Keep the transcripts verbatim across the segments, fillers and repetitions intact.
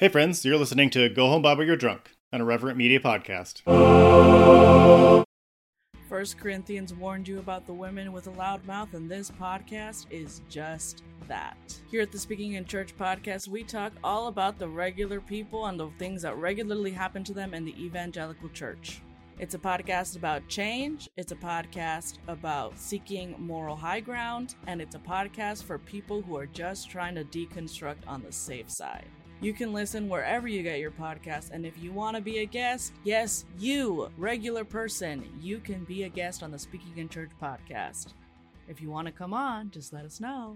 Hey friends, you're listening to Go Home Bible You're Drunk, an Irreverent Media podcast. First Corinthians warned you about the women with a loud mouth, and this podcast is just that. Here at the Speaking in Church podcast, we talk all about the regular people and the things that regularly happen to them in the evangelical church. It's a podcast about change, it's a podcast about seeking moral high ground, and it's a podcast for people who are just trying to deconstruct on the safe side. You can listen wherever you get your podcast, and if you want to be a guest, yes, you, regular person, you can be a guest on the Speaking in Church podcast. If you want to come on, just let us know.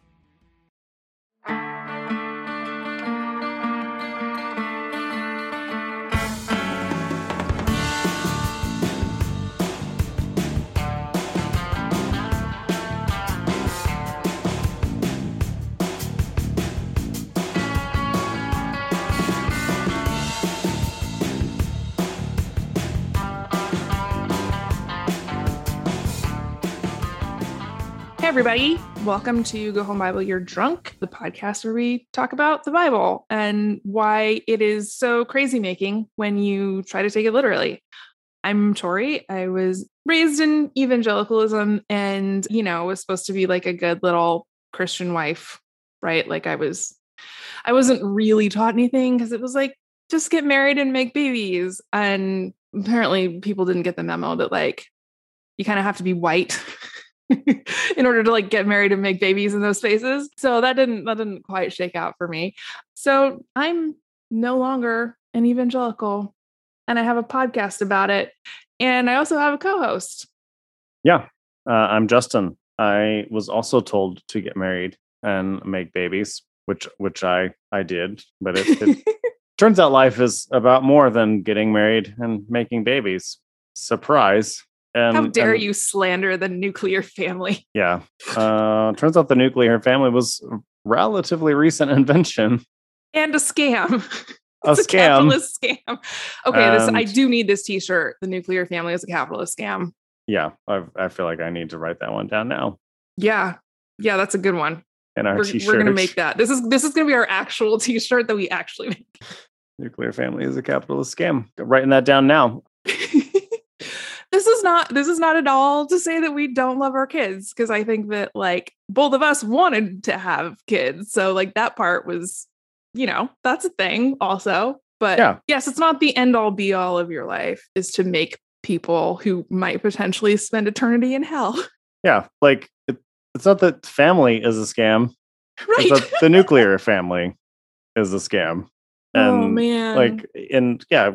Everybody, welcome to Go Home Bible You're Drunk, the podcast where we talk about the Bible and why it is so crazy making when you try to take it literally. I'm Tori. I was raised in evangelicalism and, you know, was supposed to be like a good little Christian wife, right? Like I was, I wasn't really taught anything because it was like, just get married and make babies. And apparently people didn't get the memo that like, you kind of have to be white in order to like get married and make babies in those spaces. So that didn't, that didn't quite shake out for me. So I'm no longer an evangelical and I have a podcast about it. And I also have a co-host. Yeah, uh, I'm Justin. I was also told to get married and make babies, which, which I, I did, but it, it turns out life is about more than getting married and making babies. Surprise. And, How dare and, you slander the nuclear family? Yeah. Uh, turns out the nuclear family was a relatively recent invention. And a scam. A it's scam. a capitalist scam. Okay, And, this I do need this t-shirt. The nuclear family is a capitalist scam. Yeah, I, I feel like I need to write that one down now. Yeah. Yeah, that's a good one. In our we're, t-shirt. We're gonna make that. This is this is gonna be our actual t-shirt that we actually make. Nuclear family is a capitalist scam. Writing that down now. This is not this is not at all to say that we don't love our kids, because I think that like both of us wanted to have kids. So like that part was, you know, that's a thing also. But yeah. Yes, it's not the end all be all of your life is to make people who might potentially spend eternity in hell. Yeah, like it, it's not that family is a scam. Right. It's that the nuclear family is a scam. And oh man. like and yeah,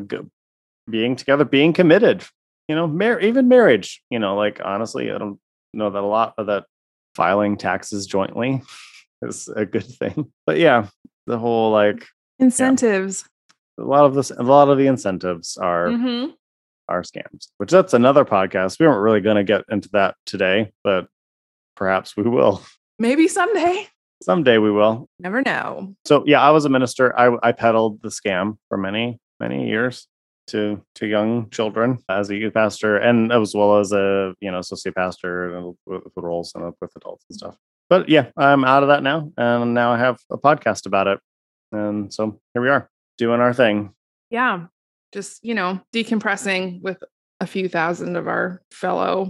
being together, being committed. You know, mar- even marriage, you know, like, honestly, I don't know that a lot of that filing taxes jointly is a good thing. But yeah, the whole like incentives, yeah, a lot of this, a lot of the incentives are, mm-hmm. are scams, which that's another podcast. We weren't really going to get into that today, but perhaps we will. Maybe someday. Someday we will. Never know. So yeah, I was a minister. I, I peddled the scam for many, many years. to to young children as a youth pastor, and as well as a you know associate pastor and with, with roles and with adults and stuff. But yeah, I'm out of that now, and now I have a podcast about it, and so here we are doing our thing. Yeah, just you know decompressing with a few thousand of our fellow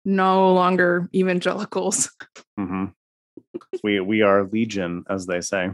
no longer evangelicals. Mm-hmm. we we are legion, as they say.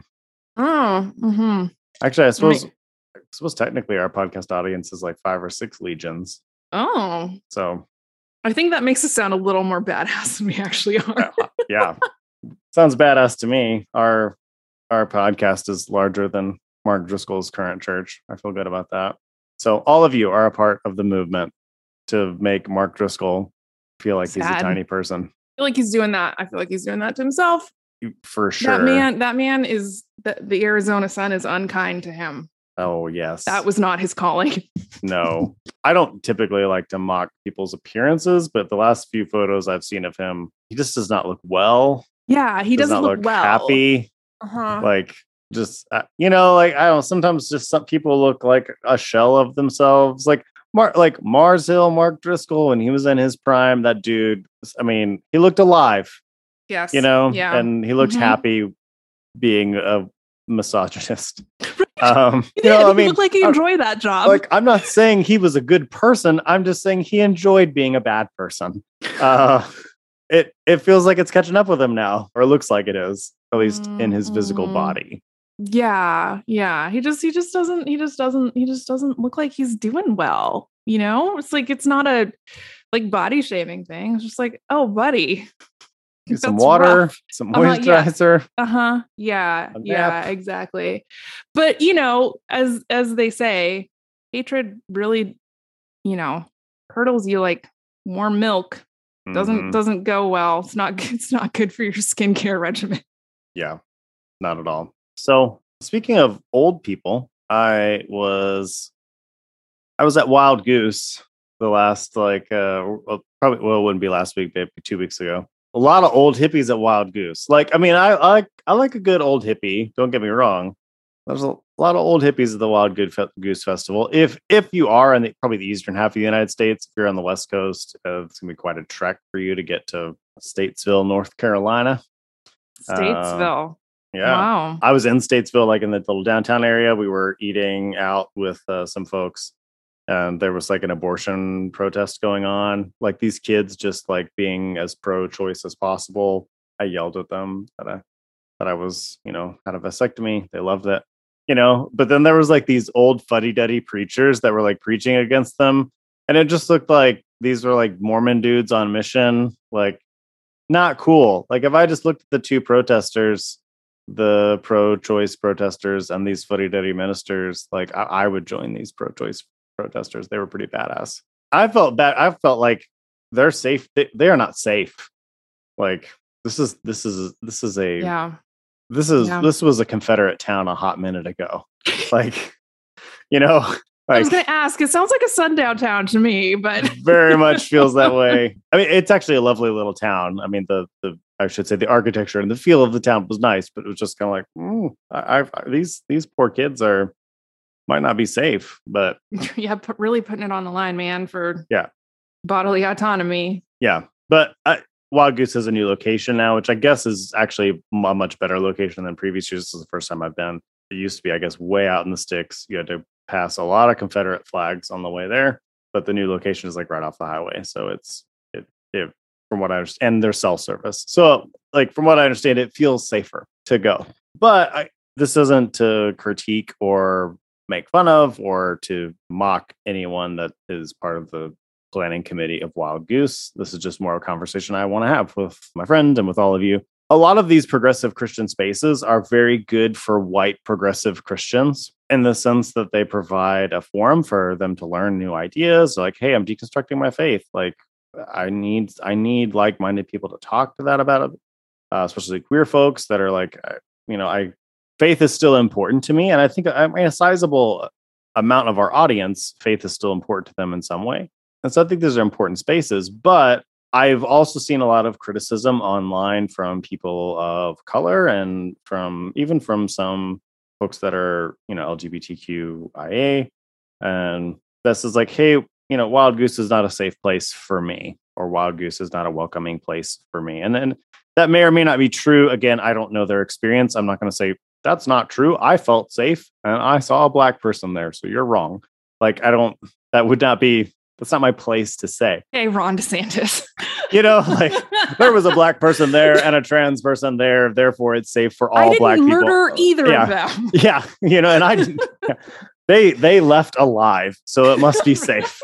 Oh, mm-hmm. Actually, I suppose. Right. I suppose technically our podcast audience is like five or six legions. Oh, so I think that makes us sound a little more badass than we actually are. Yeah, sounds badass to me. Our our podcast is larger than Mark Driscoll's current church. I feel good about that. So all of you are a part of the movement to make Mark Driscoll feel like Sad. he's a tiny person. I feel like he's doing that. I feel like he's doing that to himself. For sure. That man, that man is the, the Arizona sun is unkind to him. Oh, yes. That was not his calling. No, I don't typically like to mock people's appearances, but the last few photos I've seen of him, he just does not look well. Yeah, he does doesn't not look, look well. happy. Uh-huh. Like, just, uh, you know, like, I don't know, sometimes just some people look like a shell of themselves. Like, Mar- like Mars Hill, Mark Driscoll, when he was in his prime, that dude, I mean, he looked alive. Yes. You know, yeah. and he looked Mhm. happy being a misogynist. Um, He you know, did. I He mean, looked like he I'm- enjoyed that job. like I'm not saying he was a good person. I'm just saying he enjoyed being a bad person. Uh, it it feels like it's catching up with him now, or it looks like it is, at least in his physical Mm-mm. body. Yeah, yeah. He just he just doesn't he just doesn't he just doesn't look like he's doing well. You know, it's like it's not a like body shaming thing. It's just like, oh, buddy. Get some That's water, rough. some Uh-huh, yeah. moisturizer. Uh-huh. Yeah. A Yeah, nap. exactly. But you know, as as they say, hatred really, you know, curdles you like warm milk. Doesn't Mhm. doesn't go well. It's not it's not good for your skincare regimen. Yeah, not at all. So speaking of old people, I was I was at Wild Goose the last like uh well, probably well it wouldn't be last week, maybe two weeks ago. A lot of old hippies at Wild Goose. Like I mean, I I like I like a good old hippie. Don't get me wrong. There's a lot of old hippies at the Wild Good Fe- Goose Festival. If if you are in the, probably the eastern half of the United States, if you're on the West Coast, uh, it's gonna be quite a trek for you to get to Statesville, North Carolina. Statesville. Yeah. Wow. I was in Statesville, like in the little downtown area. We were eating out with uh, some folks, and there was like an abortion protest going on. Like these kids just like being as pro-choice as possible. I yelled at them that I that I was, you know, had a vasectomy. They loved it, you know. But then there was like these old fuddy-duddy preachers that were like preaching against them, and it just looked like these were like Mormon dudes on mission, like not cool. Like if I just looked at the two protesters, the pro-choice protesters and these fuddy-duddy ministers, like I, I would join these pro-choice protesters. They were pretty badass. I felt bad. I felt like they're safe. They, they are not safe. Like this is this is this is a Yeah. this is Yeah. this was a Confederate town a hot minute ago. Like you know, I was like gonna ask, it sounds like a sundown town to me, but very much feels that way. I mean, it's actually a lovely little town. I mean, the the I should say the architecture and the feel of the town was nice, but it was just kind of like, mm, I, I these these poor kids are might not be safe. But yeah, put, really putting it on the line, man, for Yeah. bodily autonomy. yeah, but I, Wild Goose has a new location now, which I guess is actually a much better location than previous years. This is the first time I've been. It used to be, I guess, way out in the sticks. You had to pass a lot of Confederate flags on the way there, but the new location is like right off the highway, so it's it, it from what I understand, and there's cell service. So, like from what I understand, it feels safer to go. But I, this isn't to critique or make fun of or to mock anyone that is part of the planning committee of Wild Goose. This is just more of a conversation I want to have with my friend and with all of you. A lot of these progressive Christian spaces are very good for white progressive Christians in the sense that they provide a forum for them to learn new ideas. Like, hey, I'm deconstructing my faith. Like, I need I need like-minded people to talk to that about it, uh, especially queer folks that are like, you know, I faith is still important to me, and I think I mean, a sizable amount of our audience, faith is still important to them in some way. And so I think these are important spaces, but I've also seen a lot of criticism online from people of color and from even from some folks that are, you know, L G B T Q I A. And this is like, hey, you know, Wild Goose is not a safe place for me, or Wild Goose is not a welcoming place for me. And then that may or may not be true. Again, I don't know their experience. I'm not going to say that's not true. I felt safe and I saw a black person there. So you're wrong. Like, I don't, that would not be, that's not my place to say. Hey, Ron DeSantis. You know, like there was a black person there and a trans person there. Therefore, it's safe for all I didn't black people. murder either yeah. of them. Yeah. You know, and I didn't, yeah. they, they left alive. So it must be safe.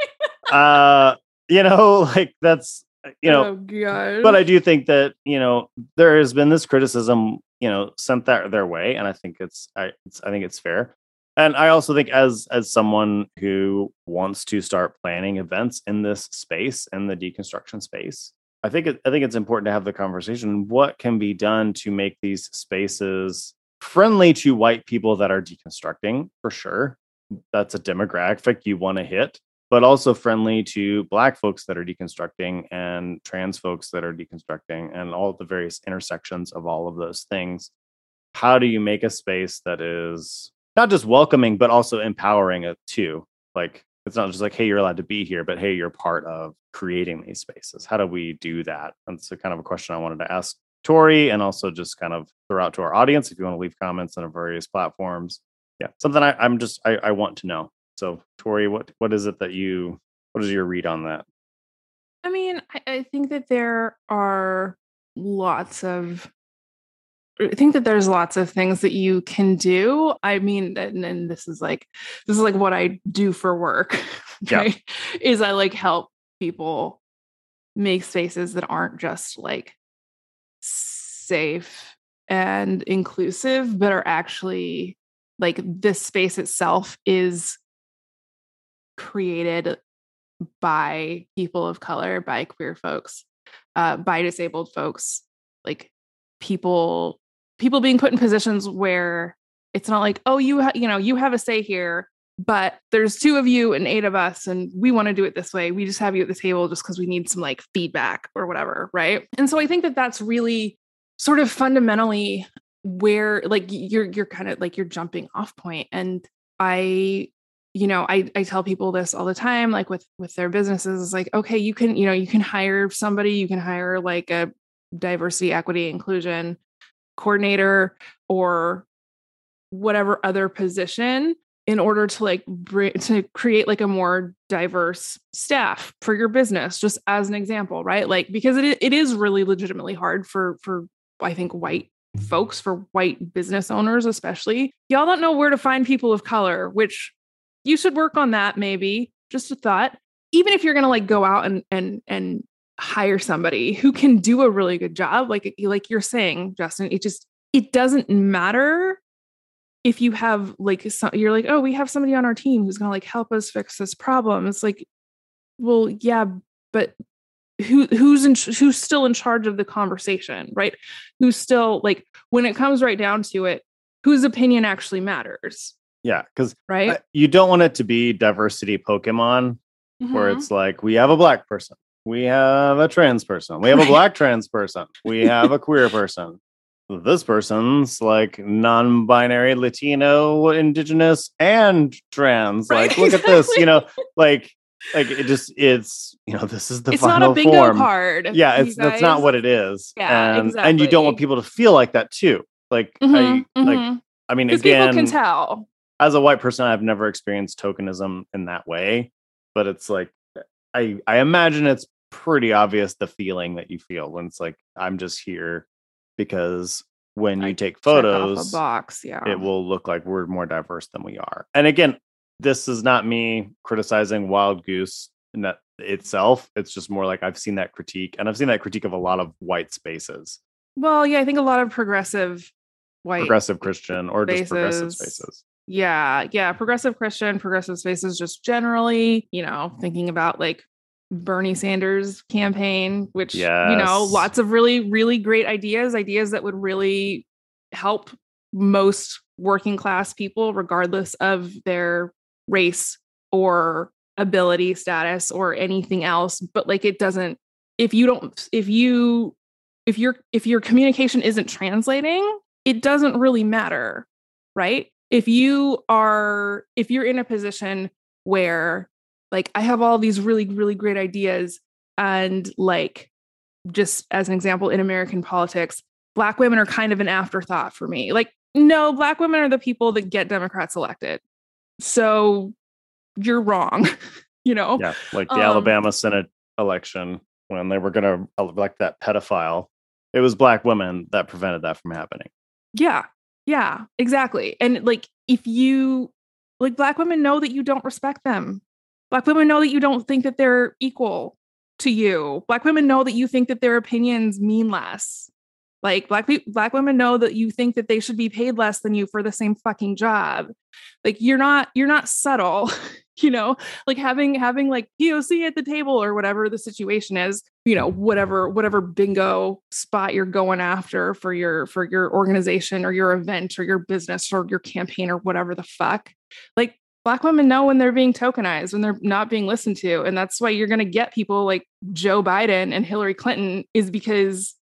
uh, you know, like that's, you know, oh, God. but I do think that, you know, there has been this criticism, you know, sent that their way. And I think it's, I, it's, I think it's fair. And I also think as, as someone who wants to start planning events in this space, in the deconstruction space, I think, it, I think it's important to have the conversation. What can be done to make these spaces friendly to white people that are deconstructing, for sure. That's a demographic you want to hit, but also friendly to black folks that are deconstructing and trans folks that are deconstructing and all the various intersections of all of those things. How do you make a space that is not just welcoming, but also empowering it too? Like, it's not just like, hey, you're allowed to be here, but hey, you're part of creating these spaces. How do we do that? That's a kind of a question I wanted to ask Tori, and also just kind of throw out to our audience. If you want to leave comments on our various platforms, yeah, something I, I'm just I, I want to know. So, Tori, what what is it that you what is your read on that? I mean, I, I think that there are lots of I think that there's lots of things that you can do. I mean, and, and this is like this is like what I do for work, right? Yeah. Is I like help people make spaces that aren't just like safe and inclusive, but are actually like this space itself is created by people of color, by queer folks, uh, by disabled folks, like people, people being put in positions where it's not like, oh, you, ha- you know, you have a say here, but there's two of you and eight of us, and we want to do it this way. We just have you at the table just because we need some like feedback or whatever, right? And so I think that that's really sort of fundamentally where like you're you're kind of like your jumping off point. And I, you know, I I tell people this all the time, like with with their businesses, it's like, okay, you can, you know, you can hire somebody, you can hire like a diversity, equity, inclusion coordinator or whatever other position in order to like bring, to create like a more diverse staff for your business, just as an example, right? Like, because it it is really legitimately hard for, for I think white folks, for white business owners, especially. Y'all don't know where to find people of color, which you should work on that. Maybe just a thought, even if you're going to like go out and, and, and hire somebody who can do a really good job. Like, like you're saying, Justin, it just, it doesn't matter if you have like, some, you're like, oh, we have somebody on our team who's going to like help us fix this problem. It's like, well, yeah, but who, who's in, who's still in charge of the conversation, right? Who's still like, when it comes right down to it, whose opinion actually matters? Yeah. Cause right. You don't want it to be diversity Pokemon mm-hmm. where it's like, we have a black person, we have a trans person, we have a black trans person, we have a queer person. This person's like non-binary, Latino, indigenous, and trans. Right, like, look exactly. at this, you know, like, like it just, it's, you know, this is the it's final not a bingo form. card. Yeah, it's that's not what it is. Yeah, and, exactly. And you don't want people to feel like that too. Like, mm-hmm, I, mm-hmm. like, I mean, again, people can tell. As a white person, I've never experienced tokenism in that way, but it's like, I, I imagine it's pretty obvious the feeling that you feel when it's like, I'm just here because when you I take photos, a box, yeah, it will look like we're more diverse than we are. And again, this is not me criticizing Wild Goose in that itself. It's just more like I've seen that critique, and I've seen that critique of a lot of white spaces. Well, yeah, I think a lot of progressive white, progressive Christian, or spaces. just progressive spaces. Yeah, yeah, progressive Christian, progressive spaces, just generally, you know, thinking about like Bernie Sanders campaign, which, yes. you know, lots of really, really great ideas, ideas that would really help most working class people, regardless of their race or ability status or anything else. But like, it doesn't, if you don't, if you, if your, if your communication isn't translating, it doesn't really matter, right? If you are, if you're in a position where like, I have all these really, really great ideas. And like, just as an example, in American politics, Black women are kind of an afterthought for me. Like, no, Black women are the people that get Democrats elected. So you're wrong, you know? Yeah, like the um, Alabama Senate election, when they were going to elect that pedophile, it was Black women that prevented that from happening. Yeah, yeah, exactly. And like, if you, like, Black women know that you don't respect them. Black women know that you don't think that they're equal to you. Black women know that you think that their opinions mean less. Like black pe- black women know that you think that they should be paid less than you for the same fucking job. Like you're not you're not subtle, you know, like having having like P O C at the table or whatever the situation is, you know, whatever whatever bingo spot you're going after for your for your organization or your event or your business or your campaign or whatever the fuck. Like Black women know when they're being tokenized, when they're not being listened to. And that's why you're going to get people like Joe Biden and Hillary Clinton, is because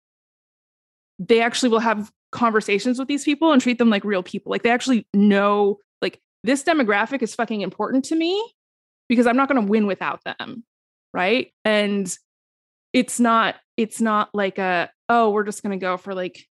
they actually will have conversations with these people and treat them like real people. Like they actually know, like, this demographic is fucking important to me because I'm not going to win without them. Right. And it's not, it's not like a, oh, we're just going to go for like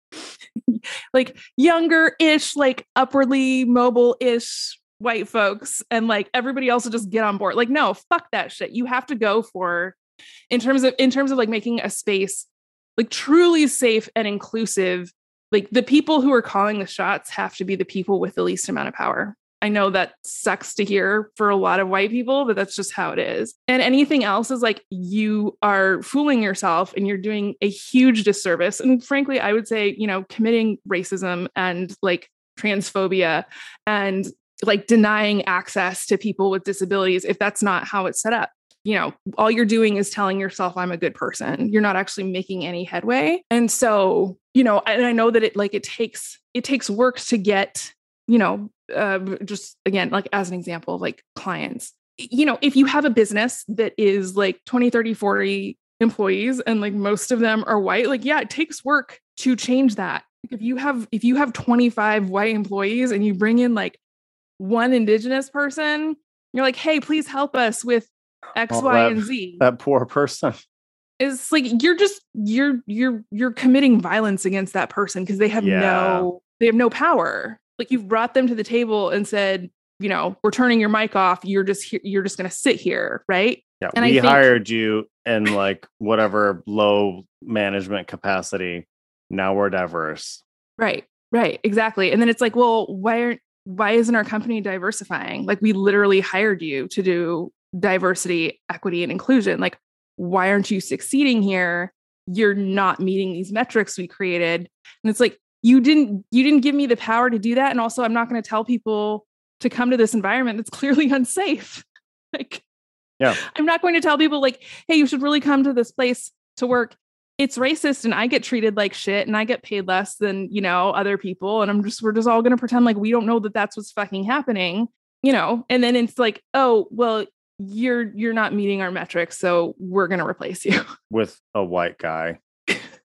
like younger-ish, like upwardly mobile-ish white folks, and like everybody else will just get on board. Like, no, fuck that shit. You have to go for, in terms of in terms of like making a space like truly safe and inclusive, like the people who are calling the shots have to be the people with the least amount of power. I know that sucks to hear for a lot of white people, but that's just how it is. And anything else is like, you are fooling yourself and you're doing a huge disservice. And frankly, I would say, you know, committing racism and like transphobia and like denying access to people with disabilities, if that's not how it's set up. You know, all you're doing is telling yourself I'm a good person. You're not actually making any headway. And so, you know, and I know that it like it takes it takes work to get, you know, uh, just again, like as an example, like clients, you know, if you have a business that is like twenty, thirty, forty employees and like most of them are white, like, yeah, it takes work to change that. If you have if you have twenty-five white employees and you bring in like one indigenous person, you're like, hey, please help us with X, Oh, Y, that- and Z. That poor person. It's like you're just you're you're you're committing violence against that person because they have Yeah. no they have no power. Like you've brought them to the table and said, you know, we're turning your mic off. You're just here, you're just gonna sit here, right? Yeah, And I we think- hired you in like whatever low management capacity. Now we're diverse. Right, right, exactly. And then it's like, well, why aren't why isn't our company diversifying? Like we literally hired you to do diversity, equity, and inclusion. Like, why aren't you succeeding here? You're not meeting these metrics we created. And it's like, you didn't, you didn't give me the power to do that. And also I'm not going to tell people to come to this environment that's clearly unsafe. Like, Yeah. I'm not going to tell people like, hey, you should really come to this place to work. It's racist and I get treated like shit and I get paid less than, you know, other people. And I'm just, we're just all going to pretend like we don't know that that's what's fucking happening, you know? And then it's like, oh, well, you're, you're not meeting our metrics. So we're going to replace you. With a white guy. You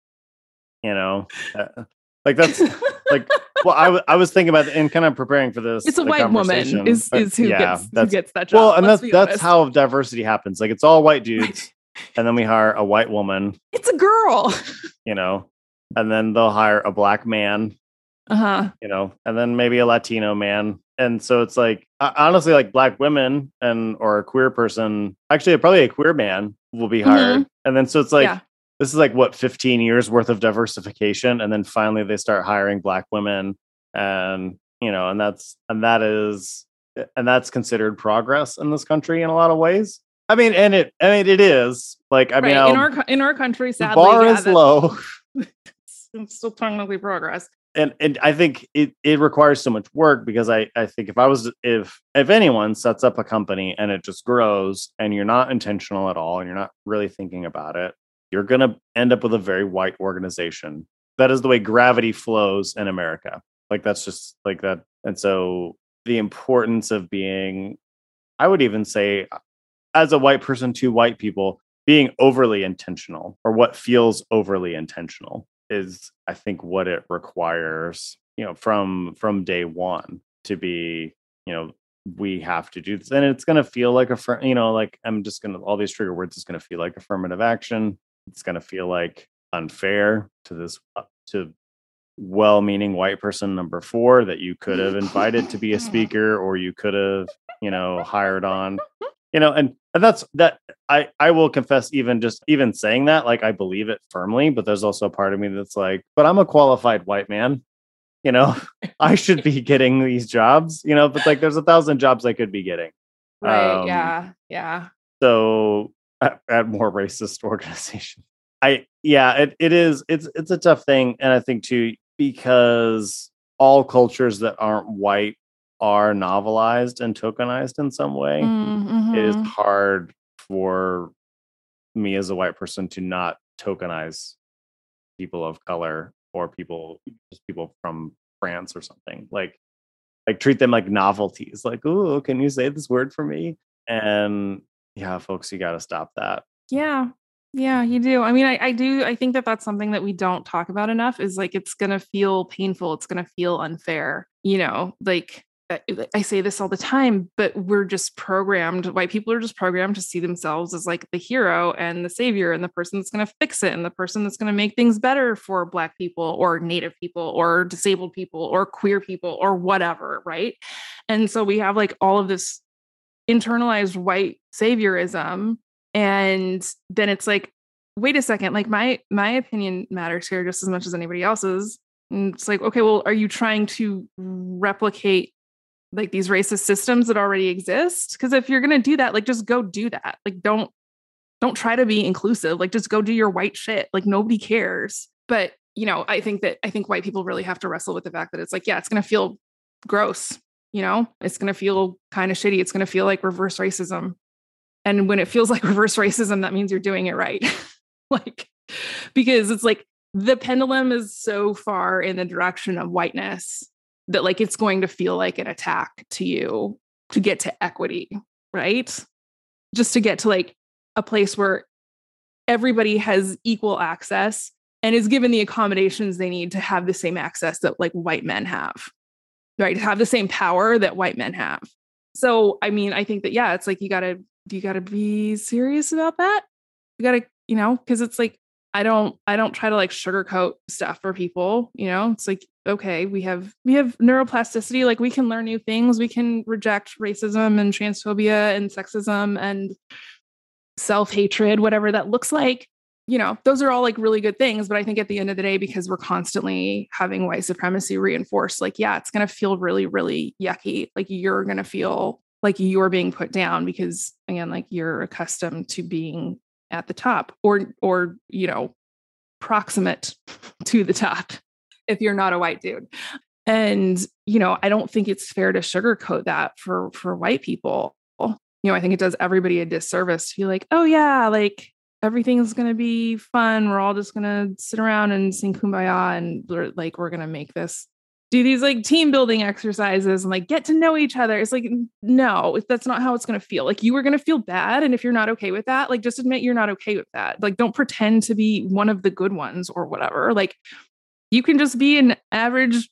know, uh, like that's like, well, I, w- I was thinking about and kind of preparing for this. It's a the white woman conversation, is, but is who, yeah, gets, who that's, gets that job. well, and Let's that's, be that's honest. how diversity happens. Like it's all white dudes and then we hire a white woman, It's a girl. you know, and then they'll hire a black man, Uh-huh. you know, and then maybe a Latino man. And so it's like, uh, honestly, like black women and or a queer person, actually, probably a queer man will be hired. Mhm. And then so it's like, Yeah. this is like what, fifteen years worth of diversification. And then finally they start hiring black women and, you know, and that's, and that is, and that's considered progress in this country in a lot of ways. I mean, and it, I mean, it is like, I mean, Right. In I'll- our, co- in our country, the sadly, bar yeah, is that's- low. it's still technically progress. and and I think it, it requires so much work because I, I think if I was if if anyone sets up a company and it just grows and you're not intentional at all and you're not really thinking about it, you're gonna end up with a very white organization. That is the way gravity flows in America. Like that's just like that. And so the importance of being, I would even say, as a white person to white people, being overly intentional or what feels overly intentional is, I think, what it requires, you know, from from day one to be, you know, we have to do this. And it's going to feel like a, fir- you know, like I'm just going to, all these trigger words is going to feel like affirmative action. It's going to feel like unfair to this, uh, to well-meaning white person number four that you could have invited to be a speaker or you could have, you know, hired on, you know, and, and that's that I, I will confess, even just even saying that, like, I believe it firmly, but there's also a part of me that's like, but I'm a qualified white man, you know, I should be getting these jobs, you know, but like, there's a thousand jobs I could be getting. Right. Um, yeah. Yeah. So at, at more racist organizations, I, yeah, it, it is, it's, it's a tough thing. And I think too, because all cultures that aren't white are novelized and tokenized in some way. Mm-hmm. It is hard for me as a white person to not tokenize people of color or people, just people from France or something, like, like treat them like novelties, like, oh, can you say this word for me? And yeah, folks, you got to stop that. Yeah. Yeah, you do. I mean, I, I do. I think that that's something that we don't talk about enough is like, it's going to feel painful. It's going to feel unfair, you know, like I say this all the time, but we're just programmed. White people are just programmed to see themselves as like the hero and the savior and the person that's going to fix it and the person that's going to make things better for Black people or Native people or disabled people or queer people or whatever, right? And so we have like all of this internalized white saviorism, and then it's like, wait a second, like my my opinion matters here just as much as anybody else's. And it's like, okay, well, are you trying to replicate like these racist systems that already exist? Because if you're going to do that, like, just go do that. Like, don't, don't try to be inclusive. Like, just go do your white shit. Like, nobody cares. But, you know, I think that, I think white people really have to wrestle with the fact that it's like, yeah, it's going to feel gross. You know, it's going to feel kind of shitty. It's going to feel like reverse racism. And when it feels like reverse racism, that means you're doing it right. Like, because it's like the pendulum is so far in the direction of whiteness that like it's going to feel like an attack to you to get to equity, right? Just to get to like a place where everybody has equal access and is given the accommodations they need to have the same access that like white men have, right? To have the same power that white men have. So, I mean, I think that, yeah, it's like, you gotta, you gotta be serious about that. You gotta, you know, cause it's like, I don't, I don't try to like sugarcoat stuff for people, you know, it's like, okay, we have, we have neuroplasticity. Like we can learn new things. We can reject racism and transphobia and sexism and self-hatred, whatever that looks like. You know, those are all like really good things. But I think at the end of the day, because we're constantly having white supremacy reinforced, like, yeah, it's going to feel really, really yucky. Like you're going to feel like you're being put down because, again, like you're accustomed to being at the top or, or, you know, proximate to the top if you're not a white dude. And, you know, I don't think it's fair to sugarcoat that for, for white people. You know, I think it does everybody a disservice to be like, oh yeah, like everything's going to be fun. We're all just going to sit around and sing Kumbaya and we're, like, we're going to make this, do these like team building exercises and like get to know each other. It's like, no, that's not how it's going to feel. Like you are going to feel bad. And if you're not okay with that, like just admit you're not okay with that. Like don't pretend to be one of the good ones or whatever. Like you can just be an average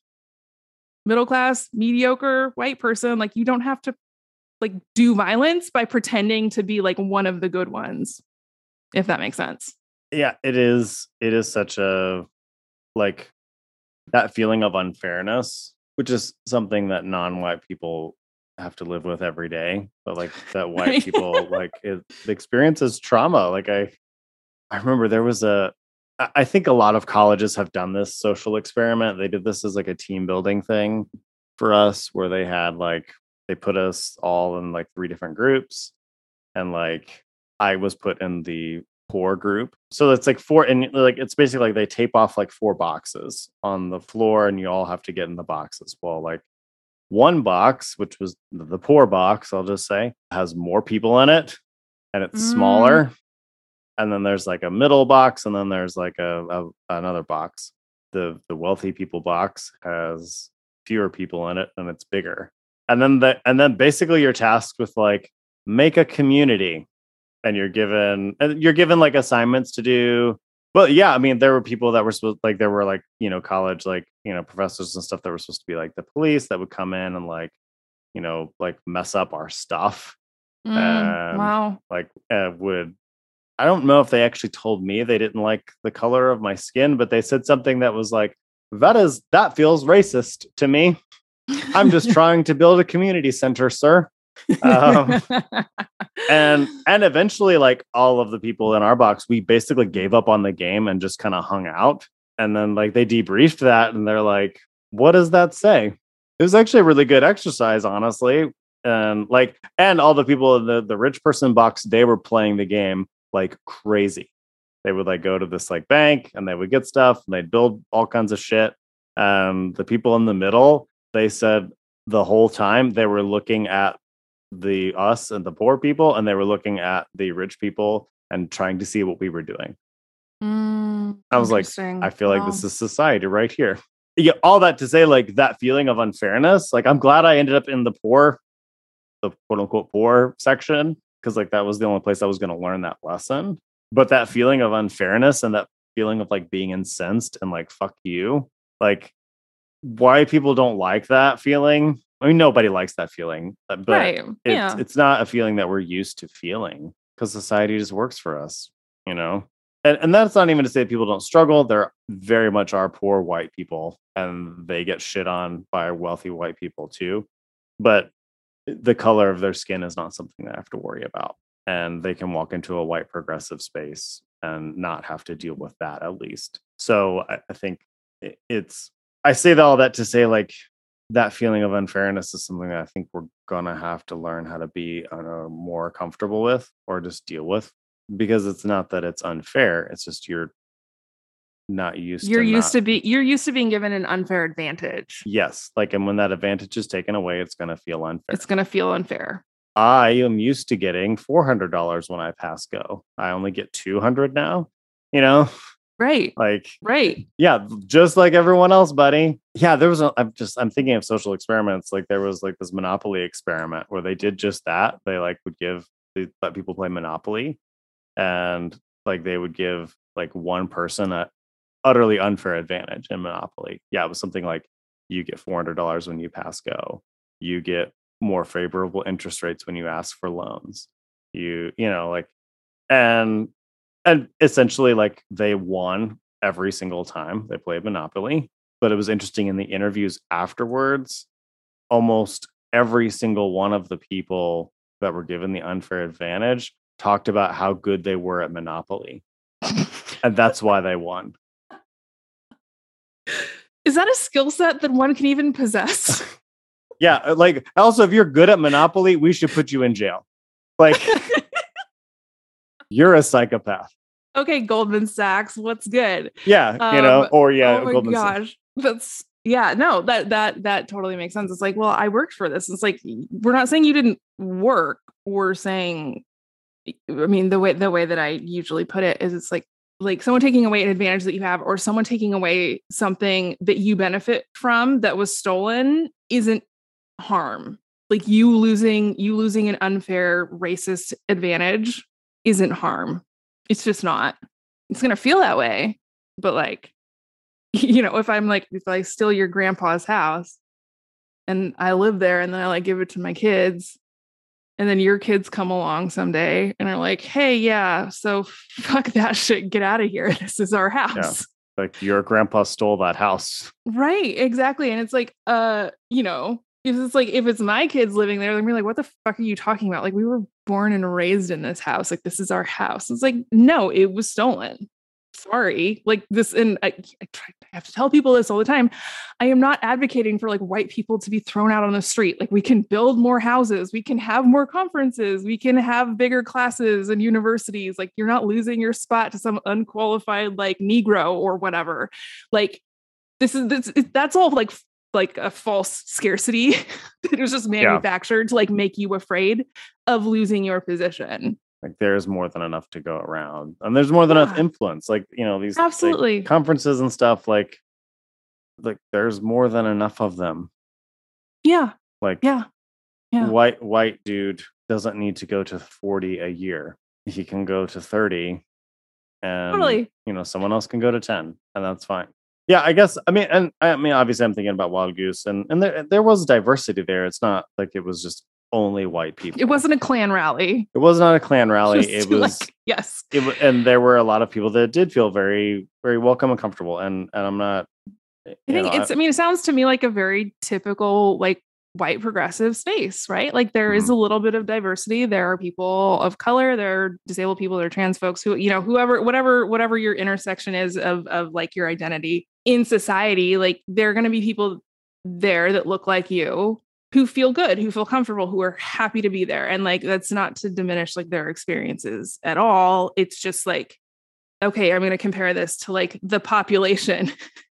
middle class, mediocre white person. Like you don't have to like do violence by pretending to be like one of the good ones, if that makes sense. Yeah, it is. It is such a, like, that feeling of unfairness, which is something that non-white people have to live with every day. But like that white people, like it experiences trauma. Like I, I remember there was a, I think a lot of colleges have done this social experiment. They did this as like a team building thing for us where they had like, they put us all in like three different groups. And like, I was put in the poor group. So it's like four, and like, it's basically like they tape off like four boxes on the floor and you all have to get in the boxes. Well, like one box, which was the poor box, I'll just say, has more people in it and it's mm. smaller. And then there's like a middle box, and then there's like a, a another box. The the wealthy people box has fewer people in it, and it's bigger. And then the and then basically you're tasked with like make a community, and you're given and you're given like assignments to do. But yeah, I mean, there were people that were supposed like there were like you know college like you know professors and stuff that were supposed to be like the police that would come in and like you know like mess up our stuff. Mm, and, wow. Like uh, would. I don't know if they actually told me they didn't like the color of my skin, but they said something that was like, that is, that feels racist to me. I'm just trying to build a community center, sir. Um, and, and eventually like all of the people in our box, we basically gave up on the game and just kind of hung out. And then like they debriefed that and they're like, what does that say? It was actually a really good exercise, honestly. And like, and all the people in the, the rich person box, they were playing the game like crazy. They would like go to this like bank and they would get stuff and they'd build all kinds of shit. Um, the people in the middle, they said the whole time they were looking at the us and the poor people, and they were looking at the rich people and trying to see what we were doing. Mm, I was like, I feel wow. like this is society right here. Yeah, all that to say, like that feeling of unfairness. Like I'm glad I ended up in the poor, the quote unquote poor section. Because like that was the only place I was going to learn that lesson. But that feeling of unfairness and that feeling of like being incensed and like fuck you, like why people don't like that feeling I mean, nobody likes that feeling, but Right. it's, Yeah. it's not a feeling that we're used to feeling because society just works for us, you know? And, and that's not even to say people don't struggle. There very much are poor white people and they get shit on by wealthy white people too. But the color of their skin is not something that I have to worry about. And they can walk into a white progressive space and not have to deal with that, at least. So I, I think it- it's, I say that all that to say, like, that feeling of unfairness is something that I think we're gonna have to learn how to be uh, more comfortable with or just deal with, because it's not that it's unfair. It's just you're not used You're to used not, to be you're used to being given an unfair advantage. yes. Like, and when that advantage is taken away, it's gonna feel unfair. It's gonna feel unfair. I am used to getting four hundred dollars when I pass go. I only get two hundred now, you know, Right. like, Right. yeah, just like everyone else, buddy. Yeah, there was a, I'm just, I'm thinking of social experiments. Like there was like this Monopoly experiment where they did just that. They like would give, they let people play Monopoly and like they would give like one person a utterly unfair advantage in Monopoly. Yeah, it was something like you get four hundred dollars when you pass go. You get more favorable interest rates when you ask for loans. You, you know, like, and and essentially like they won every single time they played Monopoly. But it was interesting in the interviews afterwards, almost every single one of the people that were given the unfair advantage talked about how good they were at Monopoly. And that's why they won. Is that a skill set that one can even possess? Yeah, like also if you're good at Monopoly, we should put you in jail. Like you're a psychopath. Okay, Goldman Sachs, what's good? Yeah, you know, Um, or yeah, oh my Goldman Sachs. gosh, that's yeah, no, that that that totally makes sense. It's like, well, I worked for this. It's like we're not saying you didn't work. We're saying, I mean, the way the way that I usually put it is, it's like like someone taking away an advantage that you have, or someone taking away something that you benefit from that was stolen, isn't harm. Like you losing you losing an unfair racist advantage isn't harm. It's just not. It's gonna feel that way, but like, you know, if I'm like, if I steal your grandpa's house and I live there and then I like give it to my kids, and then your kids come along someday and are like, hey, yeah, so fuck that shit, get out of here. This is our house. Yeah. Like your grandpa stole that house. Right, exactly. And it's like, uh, you know, if it's like if it's my kids living there, they're gonna be like, what the fuck are you talking about? Like, we were born and raised in this house. Like, this is our house. It's like, no, it was stolen. Sorry. Like this, and I, I, try, I have to tell people this all the time. I am not advocating for like white people to be thrown out on the street. Like, we can build more houses, we can have more conferences, we can have bigger classes and universities. Like, you're not losing your spot to some unqualified like Negro or whatever. Like, this is this, that's all like like a false scarcity that was just manufactured yeah. to like make you afraid of losing your position. Like there's more than enough to go around, and there's more than yeah. enough influence. Like, you know, these absolutely like, conferences and stuff. Like, like there's more than enough of them. Yeah. Like, yeah, yeah. White white dude doesn't need to go to forty a year. He can go to thirty, and totally. you know, someone else can go to ten, and that's fine. Yeah, I guess. I mean, and I mean, obviously, I'm thinking about Wild Goose, and and there there was diversity there. It's not like it was just only white people. It wasn't a Klan rally. It was not a Klan rally. Just it was like, yes. It, and there were a lot of people that did feel very very welcome and comfortable. And and I'm not. I think know, it's. I, I mean, it sounds to me like a very typical like white progressive space, right? Like there mm-hmm. is a little bit of diversity. There are people of color, there are disabled people, there are trans folks who, you know, whoever, whatever, whatever your intersection is of, of like your identity in society, like there are going to be people there that look like you, who feel good, who feel comfortable, who are happy to be there. And like, that's not to diminish like their experiences at all. It's just like, okay, I'm going to compare this to like the population.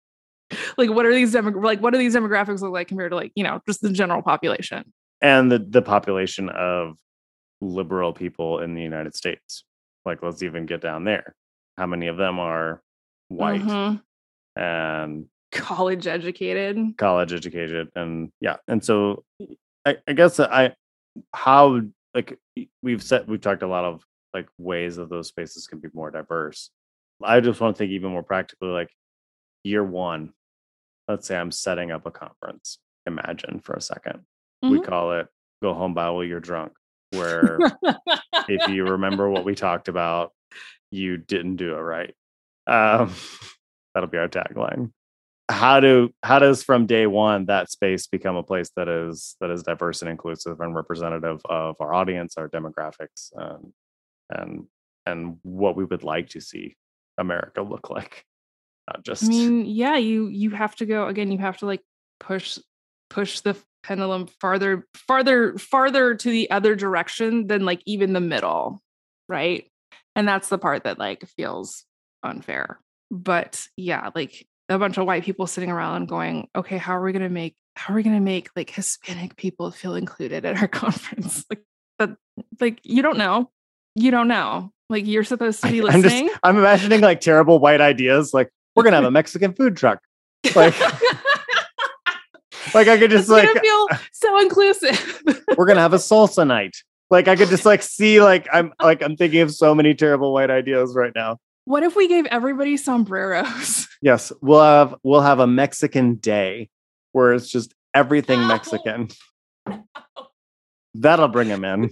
Like, what are these demo- like what do these demographics look like compared to like, you know, just the general population and the the population of liberal people in the United States? Like, let's even get down there. How many of them are white mm-hmm. and college educated? College educated, and yeah, and so I, I guess I how like we've said we've talked a lot of like ways that those spaces can be more diverse. I just want to think even more practically, like year one. Let's say I'm setting up a conference. Imagine for a second. we Mhm. call it Go Home Bible, You're Drunk, where if you remember what we talked about, you didn't do it right. Um, that'll be our tagline. How do how does from day one that space become a place that is that is diverse and inclusive and representative of our audience, our demographics, um, and and what we would like to see America look like? Not just I mean, yeah, you you have to go again. You have to like push push the pendulum farther, farther, farther to the other direction than like even the middle, right? And that's the part that like feels unfair. But yeah, like a bunch of white people sitting around going, okay, how are we gonna make how are we gonna make like Hispanic people feel included at our conference? Like that, like you don't know, you don't know. Like you're supposed to be I'm just listening. I'm imagining like terrible white ideas, like we're gonna have a Mexican food truck, like. Like I could just It's like gonna feel so inclusive. we're gonna have a salsa night. Like I could just like see like I'm like I'm thinking of so many terrible white ideas right now. What if we gave everybody sombreros? Yes, we'll have we'll have a Mexican day where it's just everything No. Mexican. That'll bring him in.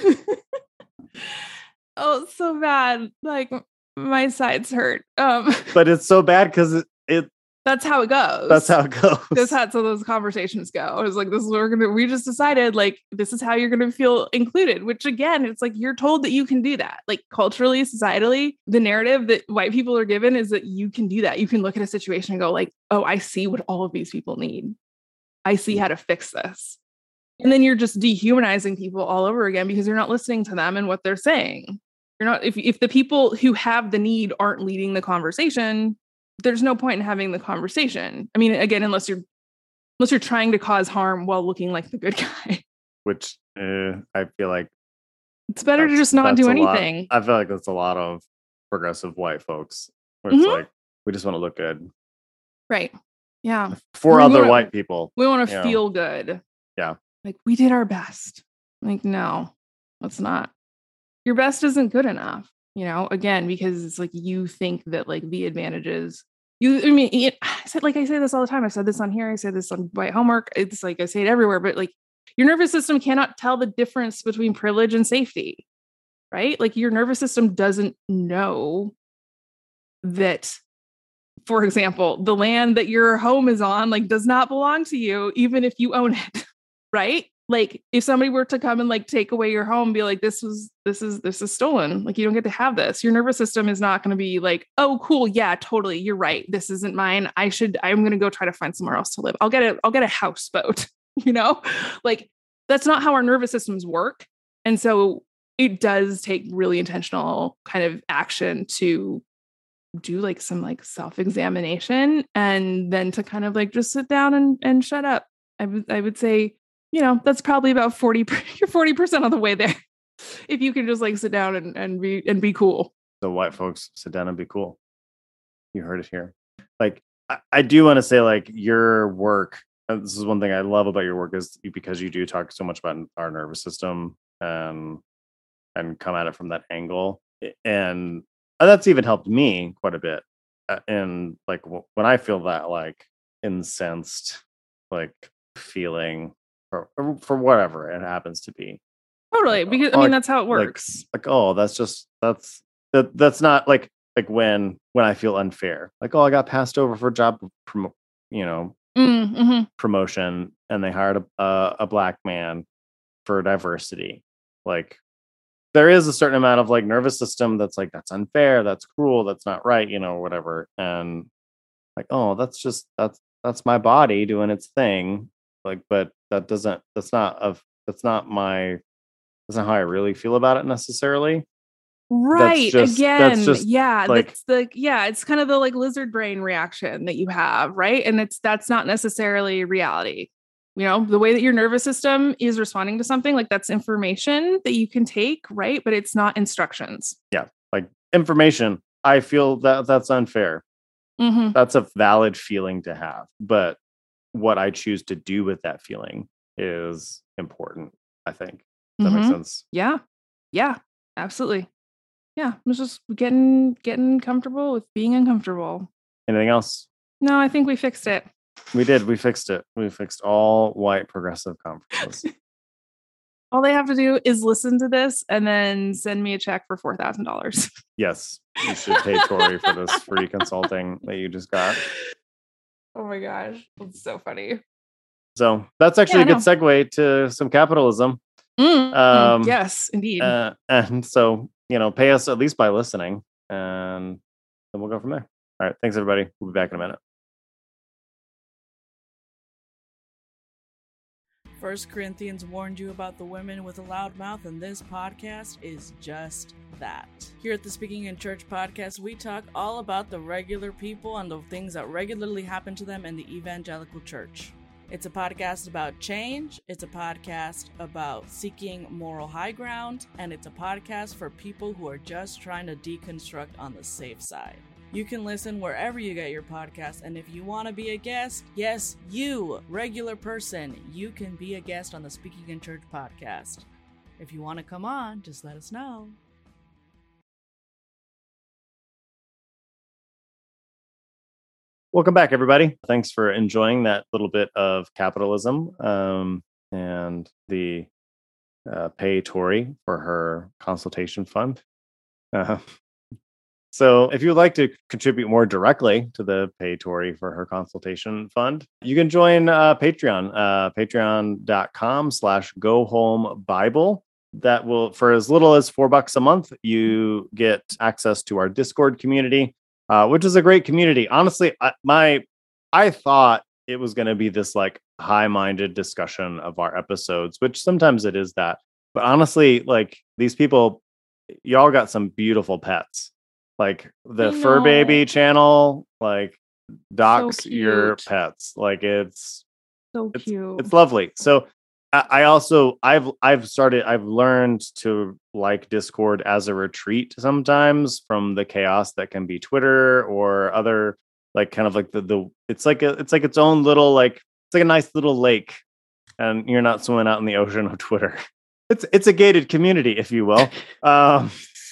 Oh, so bad. Like my sides hurt. Um, But it's so bad because it, it that's how it goes. that's how it goes. That's how so those conversations go. It's like this is what we're gonna. We just decided like this is how you're gonna feel included. Which again, it's like you're told that you can do that. Like culturally, societally, the narrative that white people are given is that you can do that. You can look at a situation and go like, "Oh, I see what all of these people need. I see how to fix this." And then you're just dehumanizing people all over again because you're not listening to them and what they're saying. You're not. If if the people who have the need aren't leading the conversation, there's no point in having the conversation. I mean, again, unless you're unless you're trying to cause harm while looking like the good guy. Which uh, I feel like It's better to that's- just not that's do a lot- anything. I feel like that's a lot of progressive white folks where Mhm. it's like we just want to look good Right. Yeah. for We other wanna- white people. We want to Yeah. feel good. Yeah. Like we did our best. Like, no, that's not. Your best isn't good enough, you know, again, because it's like you think that like the advantages you, I mean, it, I said, like I say this all the time. I said this on here. I say this on White Homework. It's like I say it everywhere, but like your nervous system cannot tell the difference between privilege and safety, right? Like your nervous system doesn't know that, for example, the land that your home is on, like does not belong to you, even if you own it, right? Like if somebody were to come and like take away your home, be like, this was, this is, this is stolen. Like you don't get to have this. Your nervous system is not going to be like, oh, cool. Yeah, totally. You're right. This isn't mine. I should, I'm going to go try to find somewhere else to live. I'll get a, I'll get a houseboat, you know, like that's not how our nervous systems work. And so it does take really intentional kind of action to do like some like self-examination and then to kind of like just sit down and, and shut up. I would, I would say, you know, that's probably about forty, you're forty percent of the way there. If you can just like sit down and, and be, and be cool. So white folks, sit down and be cool. You heard it here. Like, I, I do want to say like your work, and this is one thing I love about your work is because you do talk so much about our nervous system and, and come at it from that angle. And that's even helped me quite a bit. Uh, and like w- when I feel that like incensed, like feeling for, for whatever it happens to be. Totally. Because I Like- mean, that's how it like- works. Like, oh, that's just, that's, that, that's not like, like when, when I feel unfair, like, oh, I got passed over for job, promo, you know, Mm, mhm. promotion and they hired a, a, a black man for diversity. Like there is a certain amount of like nervous system that's like, that's unfair. That's cruel. That's not right. You know, whatever. And like, oh, that's just, that's, that's my body doing its thing. Like, but that doesn't, that's not of, that's not my, that's not how I really feel about it necessarily. Right. just- Again. that's just, yeah. like- That's the, yeah, it's kind of the like lizard brain reaction that you have. Right. And it's, that's not necessarily reality. You know, the way that your nervous system is responding to something, like that's information that you can take. Right. But it's not instructions. Like information. I feel that that's unfair. Mhm. That's a valid feeling to have. But what I choose to do with that feeling is important, I think. Does that Mhm. make sense? Yeah. Yeah. Absolutely. Yeah. It was just getting, getting comfortable with being uncomfortable. Anything else? No, I think we fixed it. We did. We fixed it. We fixed all white progressive conferences. All they have to do is listen to this and then send me a check for four thousand dollars. Yes, you should pay Tori for this free consulting that you just got. Oh my gosh, that's so funny. So that's actually Yeah, a good segue to some capitalism. Mm, Um, yes, indeed. Uh, and so, you know, pay us at least by listening, and then we'll go from there. All right. Thanks, everybody. We'll be back in a minute. First Corinthians warned you about the women with a loud mouth, and this podcast is just that. Here at the Speaking in Church podcast, we talk all about the regular people and the things that regularly happen to them in the evangelical church. It's a podcast about change, it's a podcast about seeking moral high ground, and it's a podcast for people who are just trying to deconstruct on the safe side. You can listen wherever you get your podcast, and if you want to be a guest, yes, you, regular person, you can be a guest on the Speaking in Church podcast. If you want to come on, just let us know. Welcome back, everybody. Thanks for enjoying that little bit of capitalism um, and the uh, pay Tori for her consultation fund. Uh, so if you would like to contribute more directly to the pay Tori for her consultation fund, you can join uh, Patreon, uh, patreon.com slash go home Bible. That will, for as little as four bucks a month, you get access to our Discord community. Uh, which is a great community. Honestly, I, my I thought it was going to be this like high-minded discussion of our episodes, which sometimes it is that. But honestly, like these people, y'all got some beautiful pets. Like the Fur Baby channel, like docs So your cute. pets. Like it's So it's, cute. it's lovely. So I also I've I've started I've learned to like Discord as a retreat sometimes from the chaos that can be Twitter or other like kind of like the the it's like a it's like its own little like it's like a nice little lake, and you're not swimming out in the ocean of Twitter. It's it's a gated community, if you will, um,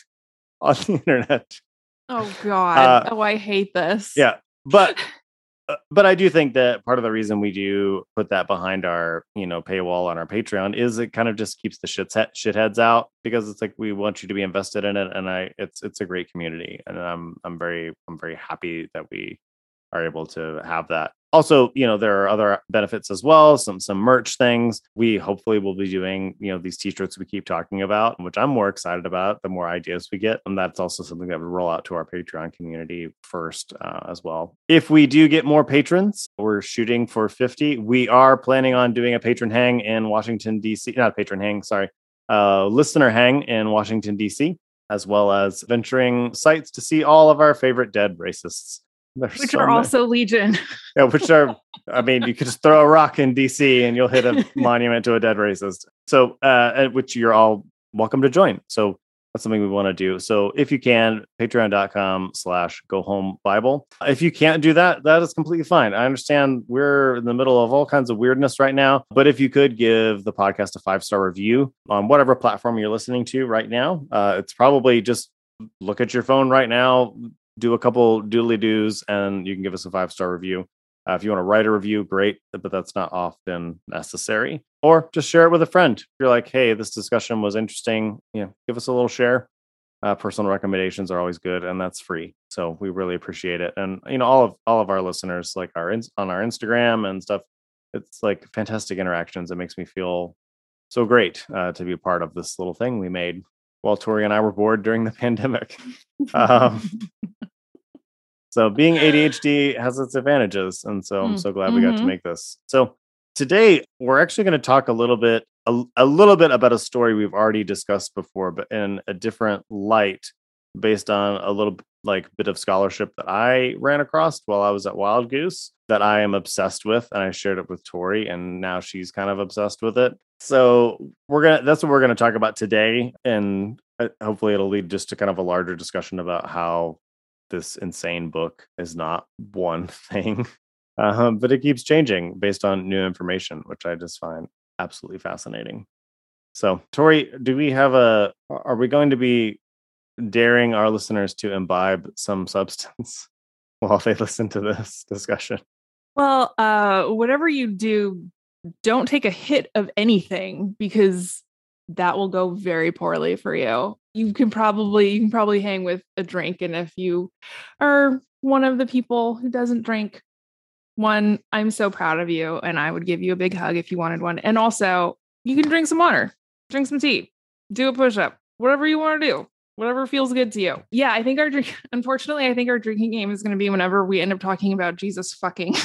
on the internet. Oh God! Uh, oh, I hate this. Yeah, but. Uh, but I do think that part of the reason we do put that behind our, you know, paywall on our Patreon is it kind of just keeps the shit shitheads out, because it's like we want you to be invested in it, and I it's it's a great community, and I'm I'm very I'm very happy that we are able to have that. Also, you know, there are other benefits as well, some some merch things. We hopefully will be doing, you know, these t-shirts we keep talking about, which I'm more excited about the more ideas we get. And that's also something that would roll out to our Patreon community first uh, as well. If we do get more patrons, we're shooting for fifty. We are planning on doing a patron hang in Washington, D C. Not a patron hang, sorry. Uh, listener hang in Washington, D C, as well as venturing sites to see all of our favorite dead racists. There's Which so are many. also Legion. Yeah, which are, I mean, you could just throw a rock in D C and you'll hit a monument to a dead racist. So, uh, which you're all welcome to join. So that's something we want to do. So if you can, patreon.com slash go home Bible. If you can't do that, that is completely fine. I understand we're in the middle of all kinds of weirdness right now, but if you could give the podcast a five-star review on whatever platform you're listening to right now, uh, it's probably just look at your phone right now, do a couple doodly doos, and you can give us a five-star review. Uh, if you want to write a review, great, but that's not often necessary. Or just share it with a friend. If you're like, hey, this discussion was interesting, you know, give us a little share. Uh, personal recommendations are always good, and that's free. So we really appreciate it. And, you know, all of all of our listeners, like our on our Instagram and stuff, it's like fantastic interactions. It makes me feel so great uh, to be a part of this little thing we made while Tori and I were bored during the pandemic. Um, so being A D H D has its advantages. And so I'm so glad we got to make this. So today we're actually going to talk a little bit, a, a little bit about a story we've already discussed before, but in a different light, based on a little like bit of scholarship that I ran across while I was at Wild Goose that I am obsessed with. And I shared it with Tori, and now she's kind of obsessed with it. So we're going to, that's what we're going to talk about today. And hopefully it'll lead just to kind of a larger discussion about how this insane book is not one thing, uh, but it keeps changing based on new information, which I just find absolutely fascinating. So, Tori, do we have a, are we going to be daring our listeners to imbibe some substance while they listen to this discussion? Well, uh, whatever you do, don't take a hit of anything because that will go very poorly for you. You can probably you can probably hang with a drink, and if you are one of the people who doesn't drink, one, I'm so proud of you, and I would give you a big hug if you wanted one. And also, you can drink some water, drink some tea, do a push-up, whatever you want to do, whatever feels good to you. Yeah, I think our drink. Unfortunately, I think our drinking game is going to be whenever we end up talking about Jesus fucking.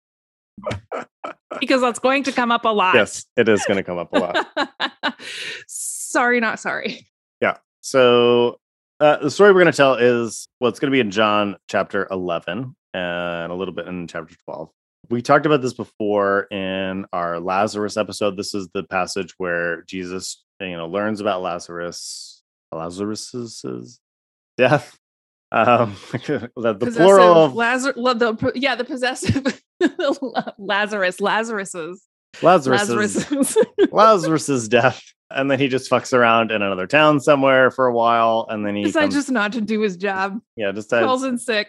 Because that's going to come up a lot. Yes, it is going to come up a lot. Sorry, not sorry. Yeah. So uh, the story we're going to tell is, well, it's going to be in John chapter eleven and a little bit in chapter twelve. We talked about this before in our Lazarus episode. This is the passage where Jesus, you know, learns about Lazarus, Lazarus's death. Um, the, the plural of Lazarus, the, yeah, the possessive Lazarus, Lazarus's, Lazarus's, Lazarus's. Lazarus's death, and then he just fucks around in another town somewhere for a while, and then he decides comes, just not to do his job. Yeah, just calls in sick.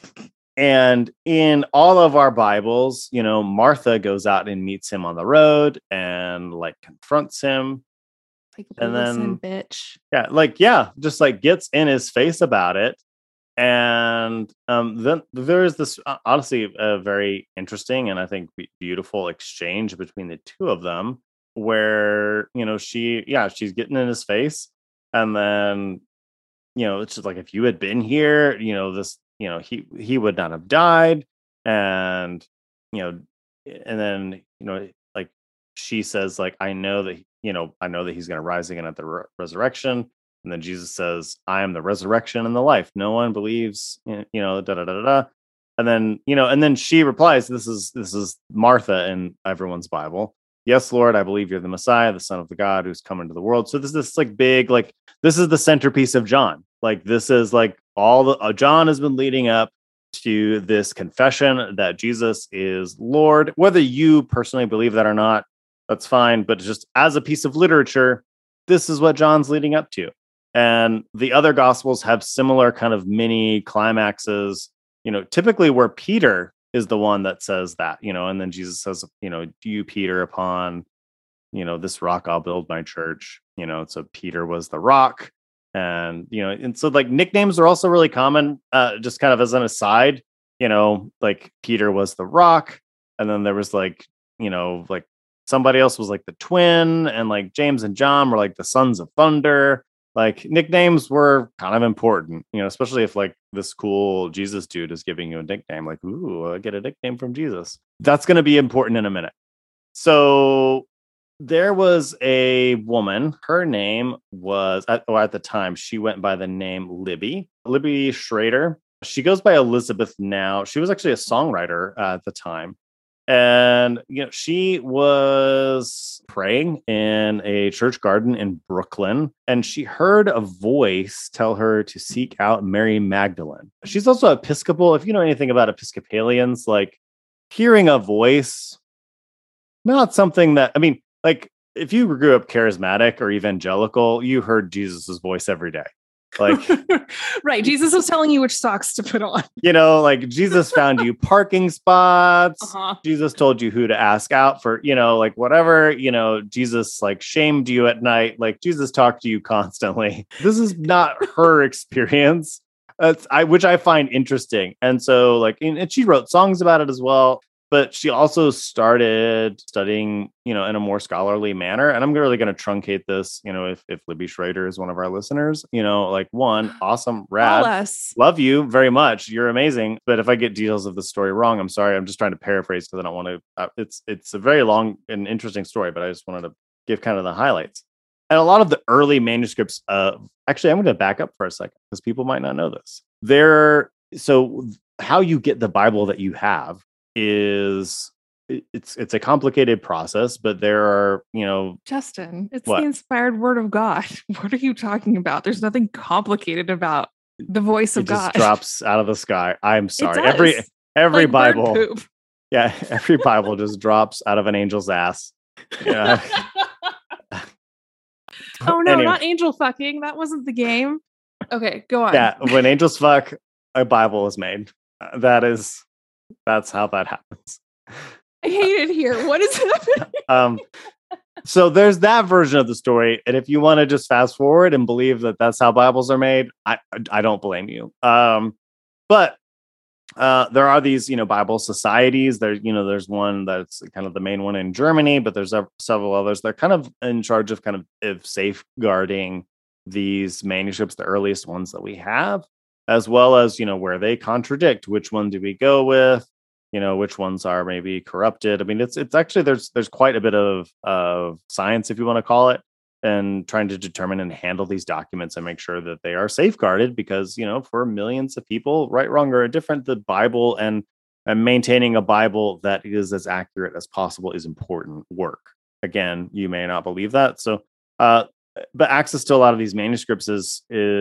And in all of our Bibles, you know, Martha goes out and meets him on the road and like confronts him. Like, and then, bitch. Yeah, like, yeah, just like gets in his face about it. And um, then there's this, uh, honestly, a very interesting and I think beautiful exchange between the two of them where, you know, she, yeah, she's getting in his face. And then, you know, it's just like, if you had been here, you know, this, you know, he, he would not have died. And, you know, and then, you know, like she says, like, I know that, you know, I know that he's going to rise again at the re- resurrection. And then Jesus says, I am the resurrection and the life. No one believes, you know, da da da da. And then, you know, and then she replies, this is this is Martha in everyone's Bible. Yes, Lord, I believe you're the Messiah, the Son of the God who's come into the world. So this is this like big, like, this is the centerpiece of John. Like, this is like all the uh, John has been leading up to this confession that Jesus is Lord. Whether you personally believe that or not, that's fine. But just as a piece of literature, this is what John's leading up to. And the other gospels have similar kind of mini climaxes, you know, typically where Peter is the one that says that, you know, and then Jesus says, you know, do you, Peter, upon, you know, this rock, I'll build my church, you know, so Peter was the rock. And, you know, and so like nicknames are also really common, uh, just kind of as an aside, you know, like Peter was the rock. And then there was like, you know, like somebody else was like the twin, and like James and John were like the sons of thunder. Like nicknames were kind of important, you know, especially if like this cool Jesus dude is giving you a nickname, like, ooh, I get a nickname from Jesus. That's going to be important in a minute. So there was a woman, her name was, at, or at the time, she went by the name Libby, Libby Schrader. She goes by Elizabeth now. She was actually a songwriter uh, at the time. And, you know, she was praying in a church garden in Brooklyn, and she heard a voice tell her to seek out Mary Magdalene. She's also Episcopal. If you know anything about Episcopalians, like hearing a voice, not something that, I mean, like if you grew up charismatic or evangelical, you heard Jesus's voice every day. Like, right. Jesus was telling you which socks to put on. You know, like Jesus found you parking spots. Uh-huh. Jesus told you who to ask out for, you know, like whatever, you know, Jesus like shamed you at night. Like Jesus talked to you constantly. This is not her experience, That's, I, which I find interesting. And so like, and she wrote songs about it as well. But she also started studying, you know, in a more scholarly manner. And I'm really going to truncate this, you know, if, if Libby Schrader is one of our listeners, you know, like one, awesome, rad, love you very much. You're amazing. But if I get details of the story wrong, I'm sorry. I'm just trying to paraphrase because I don't want to, uh, it's, it's a very long and interesting story, but I just wanted to give kind of the highlights. And a lot of the early manuscripts, uh, actually, I'm going to back up for a second because people might not know this. There, so how you get the Bible that you have is it's it's a complicated process, but there are, you know, Justin, it's what? The inspired word of God. What are you talking about? There's nothing complicated about the voice of it God. Just drops out of the sky. I'm sorry. Every every like Bible, poop. yeah, every Bible just drops out of an angel's ass. Yeah. Oh no, Anyway. Not angel fucking. That wasn't the game. Okay, go on. Yeah, when angels fuck, a Bible is made. Uh, that is. That's how that happens. I hate it here. What is happening? Um, so there's that version of the story, and if you want to just fast forward and believe that that's how Bibles are made, I I don't blame you. Um, but uh, there are these, you know, Bible societies. There, you know, there's one that's kind of the main one in Germany, but there's a, several others. They're kind of in charge of kind of, of safeguarding these manuscripts, the earliest ones that we have, as well as, you know, where they contradict. Which one do we go with? You know, which ones are maybe corrupted. I mean, it's it's actually there's there's quite a bit of of science, if you want to call it, and trying to determine and handle these documents and make sure that they are safeguarded, because, you know, for millions of people, right, wrong, or indifferent, the Bible and and maintaining a Bible that is as accurate as possible is important work. Again, you may not believe that. So, uh, but access to a lot of these manuscripts is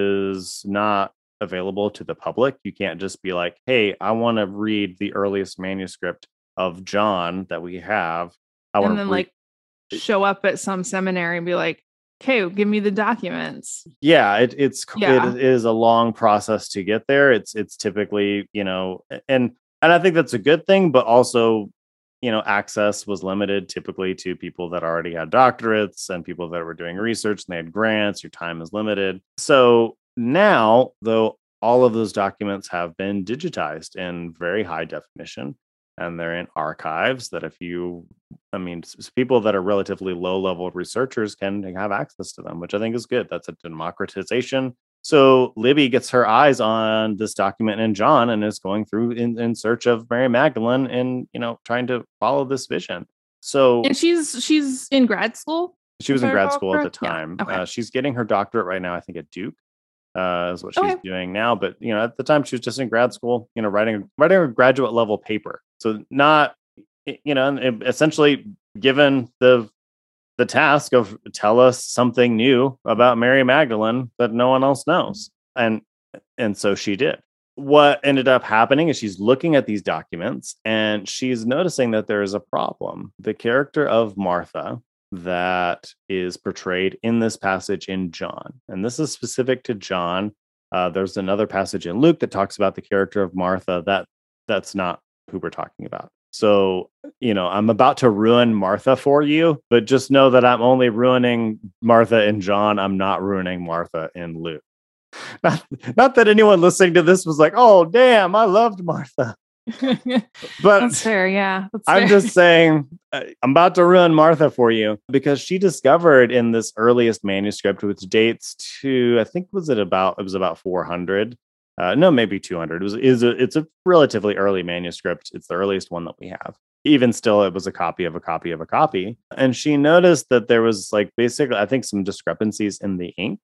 is not available to the public. You can't just be like, hey, I want to read the earliest manuscript of John that we have. I want And to then read- like show up at some seminary and be like, okay, give me the documents. Yeah, it, it's Yeah. it is a long process to get there. It's it's typically, you know, and and I think that's a good thing, but also, you know, access was limited typically to people that already had doctorates and people that were doing research and they had grants. Your time is limited. So now, though, all of those documents have been digitized in very high definition, and they're in archives that if you, I mean, s- people that are relatively low level researchers can have access to them, which I think is good. That's a democratization. So Libby gets her eyes on this document in John and is going through in, in search of Mary Magdalene and, you know, trying to follow this vision. So And she's she's in grad school. she was if in I grad recall school at the correct? Yeah. time. Okay. Uh, she's getting her doctorate right now, I think, at Duke. Uh, is what she's Okay. doing now. But, you know, at the time she was just in grad school, you know, writing writing a graduate level paper. So not, y- you know, and essentially given the the task of tell us something new about Mary Magdalene that no one else knows. And and so she did. What ended up happening is she's looking at these documents and she's noticing that there is a problem. The character of Martha that is portrayed in this passage in John, and this is specific to John. Uh, there's another passage in Luke that talks about the character of Martha. That that's not who we're talking about. So, you know, I'm about to ruin Martha for you, but just know that I'm only ruining Martha in John. I'm not ruining Martha in Luke. Not, not that anyone listening to this was like, oh, damn, I loved Martha. But That's fair. Yeah. That's I'm fair. just saying, uh, I'm about to ruin Martha for you because she discovered in this earliest manuscript, which dates to, I think, was it about, it was about four hundred. Uh, no, maybe two hundred. It was, is a, it's a relatively early manuscript. It's the earliest one that we have. Even still, it was a copy of a copy of a copy. And she noticed that there was like basically, I think, some discrepancies in the ink,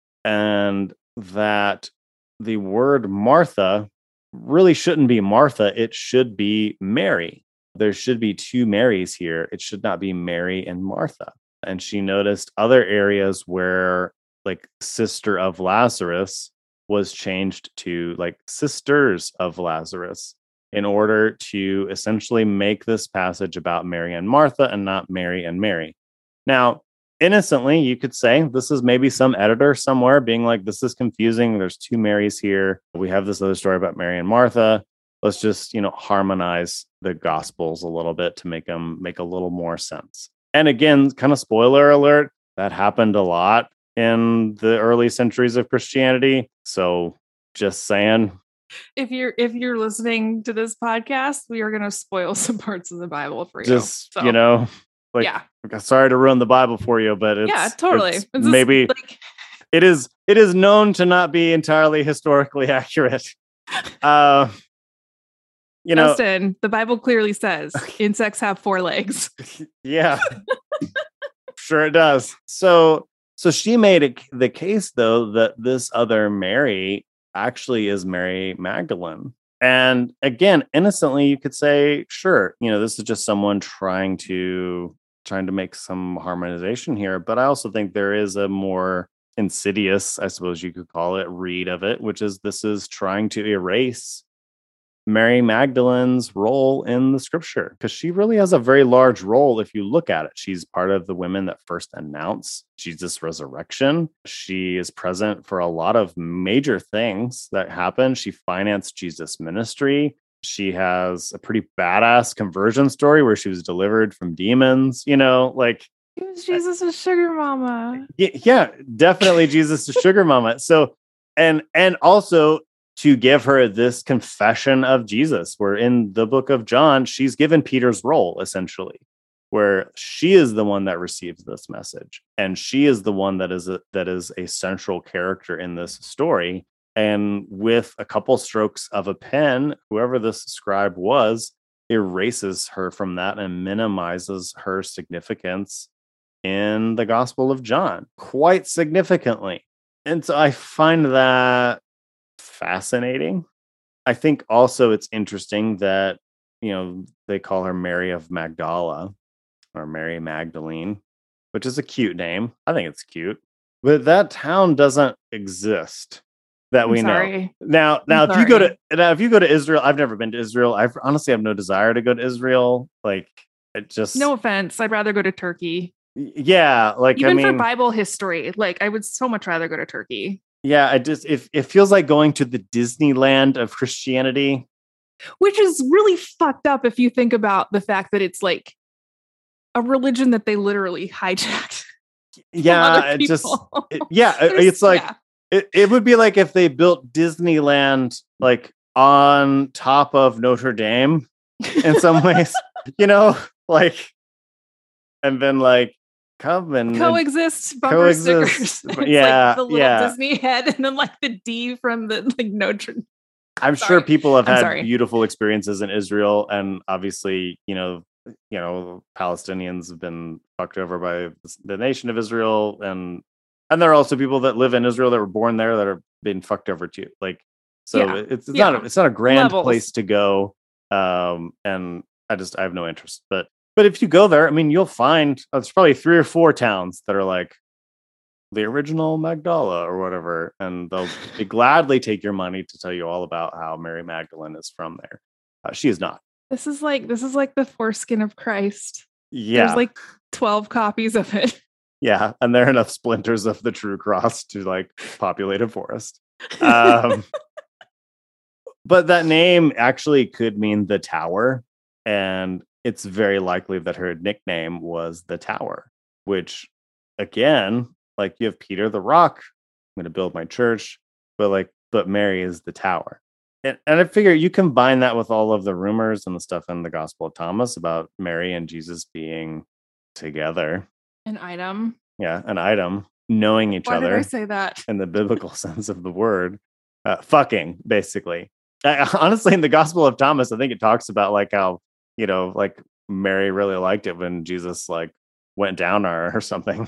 and that the word Martha really shouldn't be Martha. It should be Mary. There should be two Marys here. It should not be Mary and Martha. And she noticed other areas where like sister of Lazarus was changed to like sisters of Lazarus in order to essentially make this passage about Mary and Martha and not Mary and Mary. Now, innocently, you could say this is maybe some editor somewhere being like, this is confusing. There's two Marys here. We have this other story about Mary and Martha. Let's just, you know, harmonize the gospels a little bit to make them make a little more sense. And again, kind of spoiler alert, that happened a lot in the early centuries of Christianity. So just saying. If you're if you're listening to this podcast, we are going to spoil some parts of the Bible for you. Just, So, you know, like, yeah, sorry to ruin the Bible for you, but it's yeah, totally. it's It's just, maybe like, it is it is known to not be entirely historically accurate. Uh, you know, Justin, the Bible clearly says insects have four legs. yeah, sure it does. So, so she made it the case though that this other Mary actually is Mary Magdalene. And again, innocently, you could say, sure, you know, this is just someone trying to trying to make some harmonization here. But I also think there is a more insidious, I suppose you could call it, read of it, which is this is trying to erase Mary Magdalene's role in the scripture, because she really has a very large role if you look at it. She's part of the women that first announce Jesus' resurrection. She is present for a lot of major things that happen. She financed Jesus' ministry. She has a pretty badass conversion story where she was delivered from demons, you know, like It was Jesus' sugar mama. yeah, yeah, definitely Jesus' sugar mama. So, and and also to give her this confession of Jesus, where in the book of John, she's given Peter's role essentially, where she is the one that receives this message, and she is the one that is a, that is a central character in this story. And with a couple strokes of a pen, whoever this scribe was erases her from that and minimizes her significance in the Gospel of John quite significantly. And so I find that fascinating. I think also it's interesting that, you know, they call her Mary of Magdala or Mary Magdalene, which is a cute name. I think it's cute. But that town doesn't exist that we I'm know. sorry. Now, now I'm if you go to sorry. now if you go to Israel, I've never been to Israel. I honestly have no desire to go to Israel. Like it just No offense. I'd rather go to Turkey. yeah, like Even I for mean, Bible history. Like I would so much rather go to Turkey. yeah, I just if it feels like going to the Disneyland of Christianity. Which is really fucked up if you think about the fact that it's like a religion that they literally hijacked. Yeah, it just it, yeah, it's like yeah. it, it would be like if they built Disneyland like on top of Notre Dame in some ways, you know, like and then like come and coexist bumper coexist. stickers. It's Yeah, like the little yeah. Disney head and then like the D from the like Notre. I'm Sorry. sure people have I'm had sorry. beautiful experiences in Israel, and obviously, you know, you know, Palestinians have been fucked over by the nation of Israel, and and there are also people that live in Israel that were born there that are being fucked over too. Like, so Yeah. it's, it's Yeah. not a, it's not a grand Levels. place to go, um, and I just I have no interest. But but if you go there, I mean, you'll find uh, there's probably three or four towns that are like the original Magdala or whatever, and they'll they gladly take your money to tell you all about how Mary Magdalene is from there. Uh, she is not. This is like this is like the foreskin of Christ. Yeah, There's like twelve copies of it. yeah, and there are enough splinters of the true cross to like populate a forest. Um, but that name actually could mean the tower, and it's very likely that her nickname was the Tower, which again, like you have Peter the Rock, I'm going to build my church, but like, but Mary is the Tower. And, and I figure you combine that with all of the rumors and the stuff in the Gospel of Thomas about Mary and Jesus being together. An item. Yeah, an item, knowing each Why other did I say that? in the biblical sense of the word, uh, fucking basically. I, honestly, in the Gospel of Thomas, I think it talks about like how, you know, like Mary really liked it when Jesus like went down on her or something.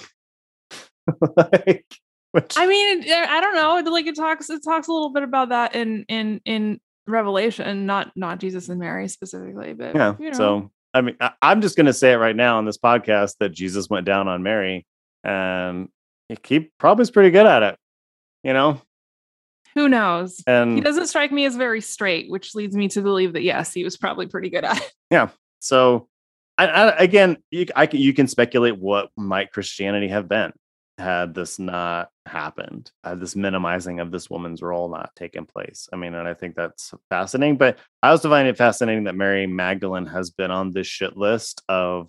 like, which, I mean, I don't know. Like it talks, it talks a little bit about that in in in Revelation, not not Jesus and Mary specifically, but yeah. you know. So I mean, I, I'm just going to say it right now on this podcast that Jesus went down on Mary, and he probably is pretty good at it. You know, who knows? and He doesn't strike me as very straight, which leads me to believe that yes, he was probably pretty good at it. yeah. So I, I, again, you, I can, you can speculate what might Christianity have been had this not happened, had this minimizing of this woman's role not taken place. I mean, and I think that's fascinating, but I also find it fascinating that Mary Magdalene has been on this shit list of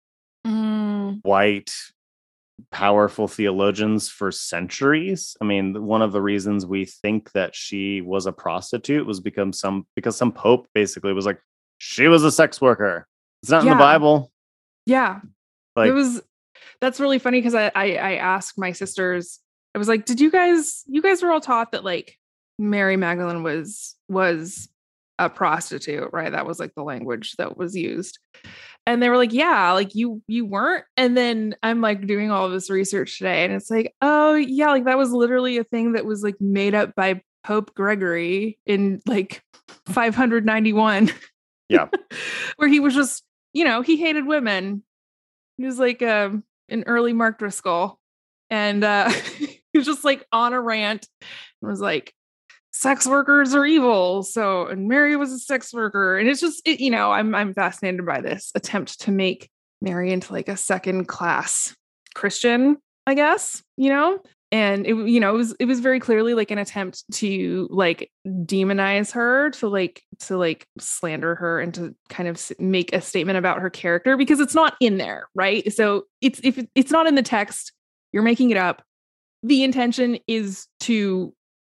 Mm. white, powerful theologians for centuries. I mean, one of the reasons we think that she was a prostitute was because some, because some pope basically was like, she was a sex worker. It's not in Yeah. the Bible. Yeah. Like, It was that's really funny because I, I I asked my sisters, I was like, did you guys you guys were all taught that like Mary Magdalene was was a prostitute, right? That was like the language that was used. And they were like, yeah, like you you weren't. And then I'm like doing all of this research today, and it's like, oh yeah, like that was literally a thing that was like made up by Pope Gregory in like five ninety-one. Yeah. Where he was just, you know, he hated women. He was like um, an early Mark Driscoll. And uh, he was just like on a rant and was like, sex workers are evil. So, and Mary was a sex worker. And it's just, it, you know, I'm I'm fascinated by this attempt to make Mary into like a second class Christian, I guess, you know? And it, you know, it was it was very clearly like an attempt to like demonize her, to like to like slander her, and to kind of make a statement about her character, because it's not in there, right? So it's if it's not in the text, you're making it up. The intention is to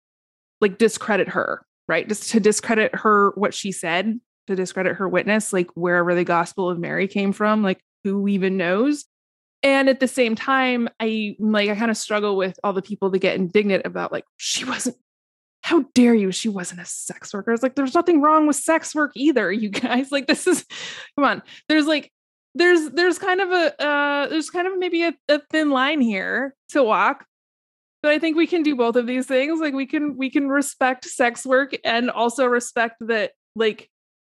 like discredit her, right? Just to discredit her, what she said, to discredit her witness, like wherever the Gospel of Mary came from, like who even knows. And at the same time, I like I kind of struggle with all the people that get indignant about like, she wasn't, how dare you? She wasn't a sex worker. It's like, there's nothing wrong with sex work either, you guys. Like, this is, come on. There's like, there's there's kind of a uh there's kind of maybe a, a thin line here to walk. But I think we can do both of these things. Like we can we can respect sex work and also respect that like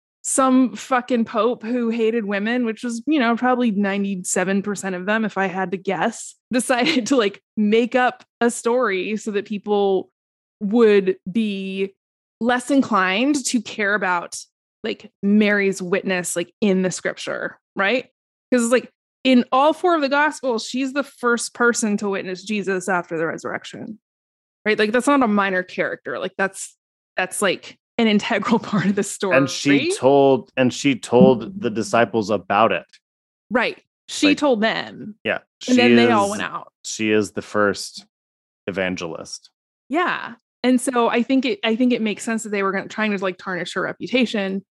some fucking pope who hated women, which was, you know, probably ninety-seven percent of them, if I had to guess, decided to like make up a story so that people would be less inclined to care about like Mary's witness, like in the scripture, right? Because it's like in all four of the gospels, she's the first person to witness Jesus after the resurrection, right? Like that's not a minor character. Like that's, that's like an integral part of the story. And she told, and she told the disciples about it. Right. She like, told them. Yeah. And then is, they all went out. She is the first evangelist. Yeah. And so I think it, I think it makes sense that they were gonna, trying to like tarnish her reputation.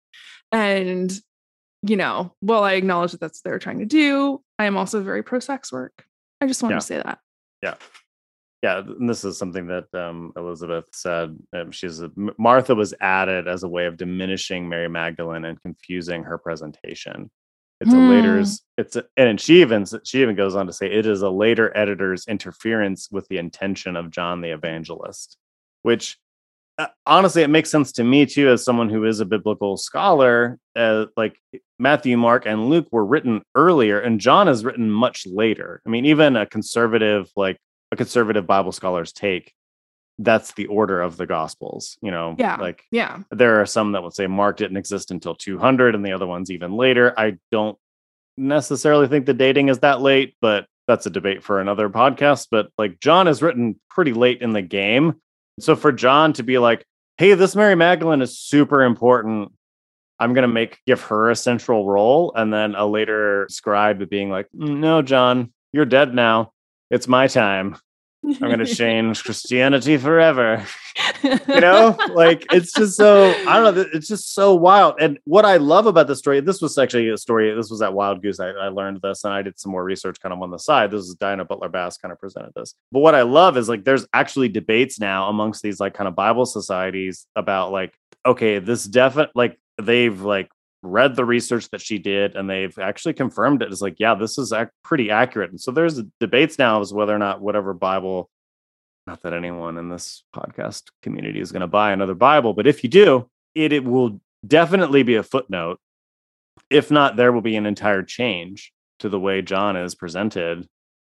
And, you know, well, I acknowledge that that's what they're trying to do. I am also very pro sex work. I just wanted yeah. to say that. Yeah. Yeah. And this is something that um, Elizabeth said. Um, she's a, Martha was added as a way of diminishing Mary Magdalene and confusing her presentation. It's Hmm. a later, it's a, and she even, she even goes on to say it is a later editor's interference with the intention of John the Evangelist, which uh, honestly, it makes sense to me too, as someone who is a biblical scholar. Uh, like Matthew, Mark, and Luke were written earlier, and John is written much later. I mean, even a conservative, like a conservative Bible scholar's take, that's the order of the Gospels. You know, Yeah. like Yeah. there are some that would say Mark didn't exist until two hundred, and the other one's even later. I don't necessarily think the dating is that late, but that's a debate for another podcast. But like John is written pretty late in the game. So for John to be like, hey, this Mary Magdalene is super important, I'm going to make, give her a central role. And then a later scribe being like, no, John, you're dead now. It's my time. I'm going to change Christianity forever. You know, like it's just so, I don't know. It's just so wild. And what I love about the story, this was actually a story. This was at Wild Goose. I, I learned this and I did some more research kind of on the side. This is Diana Butler Bass kind of presented this. But what I love is like, there's actually debates now amongst these like kind of Bible societies about like, okay, this definite, like they've like read the research that she did and they've actually confirmed it. It's like, yeah, this is ac- pretty accurate. And so there's debates now as whether or not whatever Bible, not that anyone in this podcast community is going to buy another Bible, but if you do, it, it will definitely be a footnote. If not, there will be an entire change to the way John is presented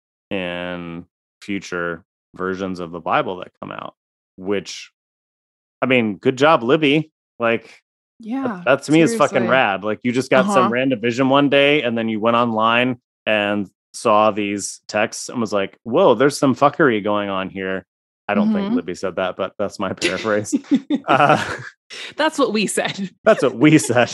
in future versions of the Bible that come out, which, I mean, good job, Libby. Like, Yeah. that, that to me is fucking seriously. rad. Like you just got Uh-huh. some random vision one day and then you went online and saw these texts and was like, whoa, there's some fuckery going on here. I don't think Mhm. Libby said that, but that's my paraphrase. uh, That's what we said. that's what we said.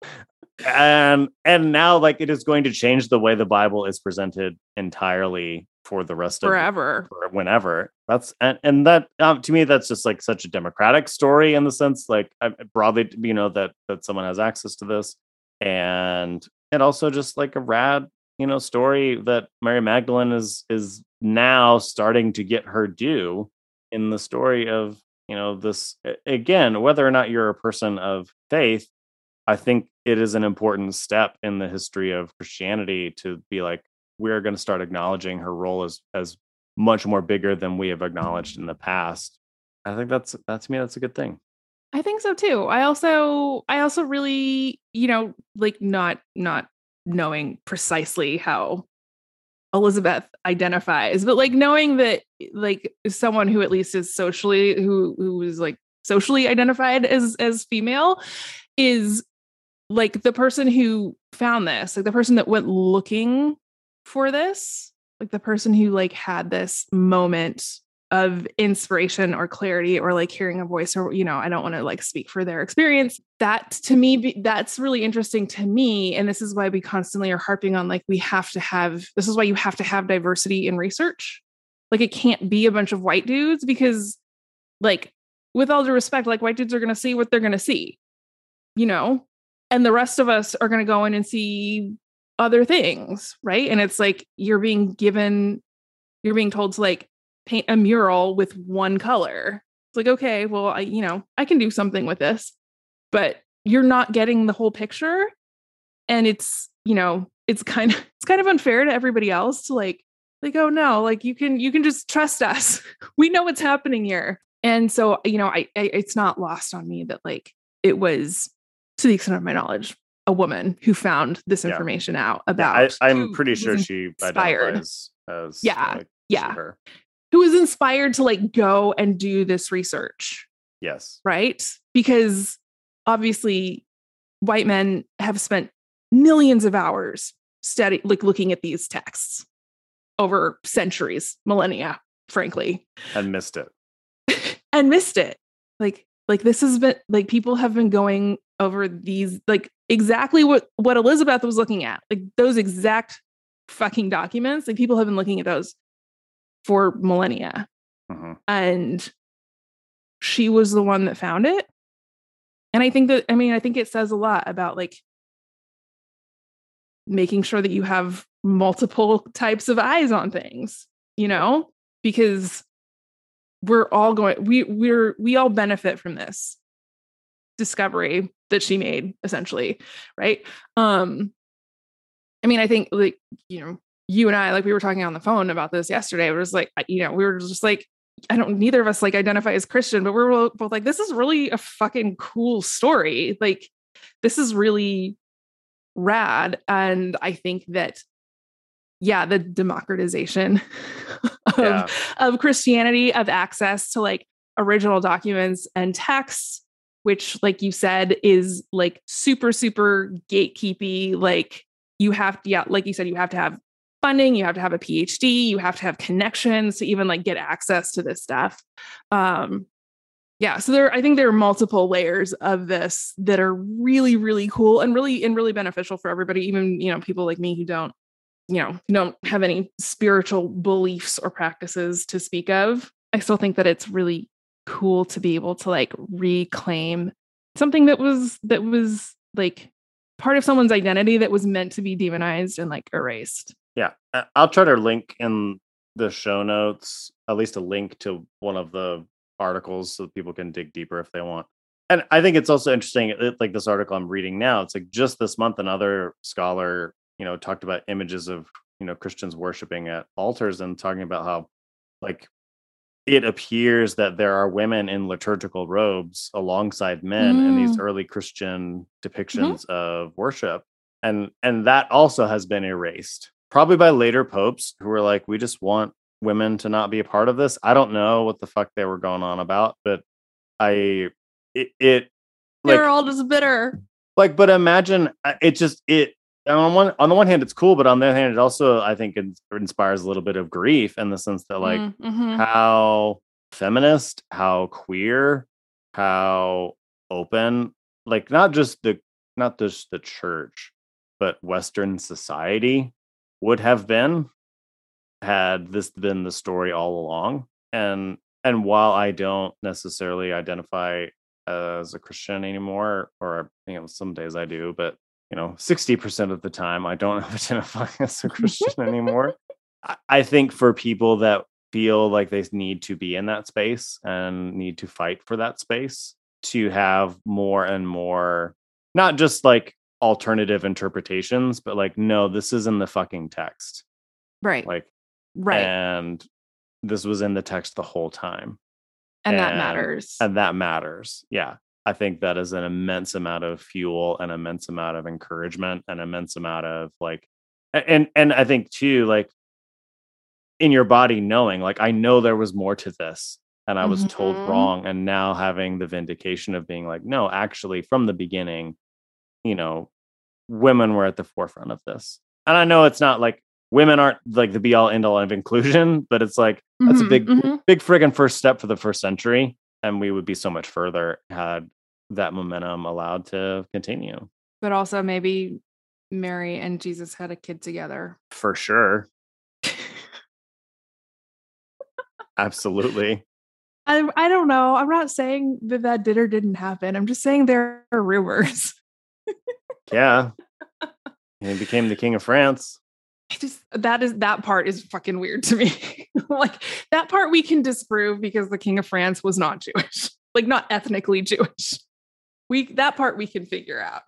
And and now like it is going to change the way the Bible is presented entirely for the rest of Forever. for whenever. That's and, and that um, to me that's just like such a democratic story in the sense like uh, broadly, you know, that that someone has access to this, and and also just like a rad, you know, story that Mary Magdalene is is now starting to get her due in the story of, you know, this again, whether or not you're a person of faith. I think it is an important step in the history of Christianity to be like, we're going to start acknowledging her role as as much more bigger than we have acknowledged in the past. I think that's that to me that's a good thing. I think so too. I also I also really, you know, like not not knowing precisely how Elizabeth identifies, but like knowing that like someone who at least is socially who who is like socially identified as as female is like the person who found this, like the person that went looking for this, like the person who like had this moment of inspiration or clarity or like hearing a voice, or, you know, I don't want to like speak for their experience. That to me, that's really interesting to me. And this is why we constantly are harping on like, we have to have, this is why you have to have diversity in research. Like it can't be a bunch of white dudes, because like, with all due respect, like white dudes are going to see what they're going to see, you know, and the rest of us are going to go in and see other things. Right. And it's like, you're being given, you're being told to like paint a mural with one color. It's like, okay, well, I, you know, I can do something with this, but you're not getting the whole picture. And it's, you know, it's kind of, it's kind of unfair to everybody else to like, like, oh no, like you can, you can just trust us. We know what's happening here. And so, you know, I, I, it's not lost on me that like, it was, to the extent of my knowledge, a woman who found this information yeah. out about. Yeah, I, I'm pretty sure she identifies as yeah, like, yeah, her. Who was inspired to like go and do this research. Yes. Right. Because obviously white men have spent millions of hours study, like looking at these texts over centuries, millennia, frankly. And missed it. and missed it. Like, like this has been like people have been going over these, like exactly what, what Elizabeth was looking at, like those exact fucking documents. Like people have been looking at those for millennia. Mm-hmm. And she was the one that found it. And I think that, I mean, I think it says a lot about like making sure that you have multiple types of eyes on things, you know, because we're all going, we, we're, we all benefit from this discovery that she made essentially. Right. Um, I mean, I think like, you know, you and I, like we were talking on the phone about this yesterday. It was like, you know, we were just like, I don't, neither of us like identify as Christian, but we're both like, this is really a fucking cool story. Like, this is really rad. And I think that, yeah, the democratization of, yeah. of Christianity, of access to like original documents and texts, which, like you said, is like super, super gatekeepy. Like you have, yeah, like you said, you have to have funding, you have to have a P H D, you have to have connections to even like get access to this stuff. Um, yeah. So there, I think there are multiple layers of this that are really, really cool and really, and really beneficial for everybody. Even, you know, people like me who don't, you know, who don't have any spiritual beliefs or practices to speak of. I still think that it's really cool to be able to like reclaim something that was, that was like part of someone's identity that was meant to be demonized and like erased. Yeah, I'll try to link in the show notes, at least a link to one of the articles so that people can dig deeper if they want. And I think it's also interesting, it, like this article I'm reading now, it's like just this month, another scholar, you know, talked about images of, you know, Christians worshiping at altars and talking about how like it appears that there are women in liturgical robes alongside men mm. in these early Christian depictions mm-hmm. of worship. And, and that also has been erased. Probably by later popes who were like, we just want women to not be a part of this. I don't know what the fuck they were going on about, but I, it, it they're like, all just bitter. Like, but imagine it just, it, on one, on the one hand, it's cool, but on the other hand, it also, I think it inspires a little bit of grief in the sense that like mm-hmm. how feminist, how queer, how open, like not just the, not just the church, but Western society would have been had this been the story all along. And and while I don't necessarily identify as a Christian anymore, or you know, some days I do, but you know, sixty percent of the time I don't identify as a Christian anymore. I, I think for people that feel like they need to be in that space and need to fight for that space, to have more and more, not just like alternative interpretations, but like, no, this is in the fucking text. Right. Like, right. And this was in the text the whole time. And, and that matters. And that matters. Yeah. I think that is an immense amount of fuel, an immense amount of encouragement, an immense amount of like, and, and I think too, like in your body knowing, like, I know there was more to this and I was mm-hmm. told wrong. And now having the vindication of being like, no, actually from the beginning, you know, women were at the forefront of this. And I know it's not like women aren't like the be all end all of inclusion, but it's like that's Mhm, a big, mhm. big friggin' first step for the first century. And we would be so much further had that momentum allowed to continue. But also maybe Mary and Jesus had a kid together. For sure. Absolutely. I I don't know. I'm not saying that that did or didn't happen. I'm just saying there are rumors. Yeah. He became the king of France. I just that is that part is fucking weird to me. Like that part we can disprove because the king of France was not Jewish, like not ethnically Jewish. We that part we can figure out.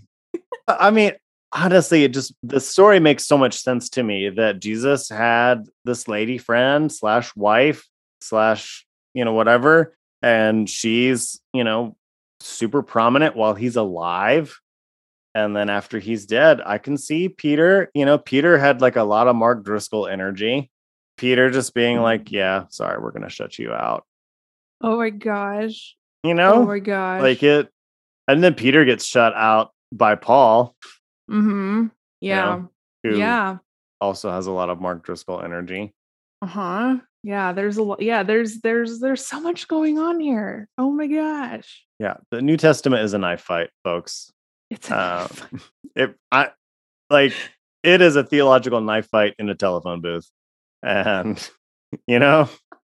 I mean, honestly, it just the story makes so much sense to me that Jesus had this lady friend slash wife slash, you know, whatever. And she's, you know, super prominent while he's alive. And then after he's dead, I can see Peter, you know, Peter had like a lot of Mark Driscoll energy. Peter just being like, yeah, sorry, we're going to shut you out. Oh my gosh. You know, Oh my gosh. like it. And then Peter gets shut out by Paul. Mm-hmm. Yeah. You know, who Yeah. also has a lot of Mark Driscoll energy. Uh-huh. Yeah, there's a lot. Yeah, there's there's there's so much going on here. Oh my gosh. Yeah, the New Testament is a knife fight, folks. It's a Uh, it, I like it is a theological knife fight in a telephone booth, and you know,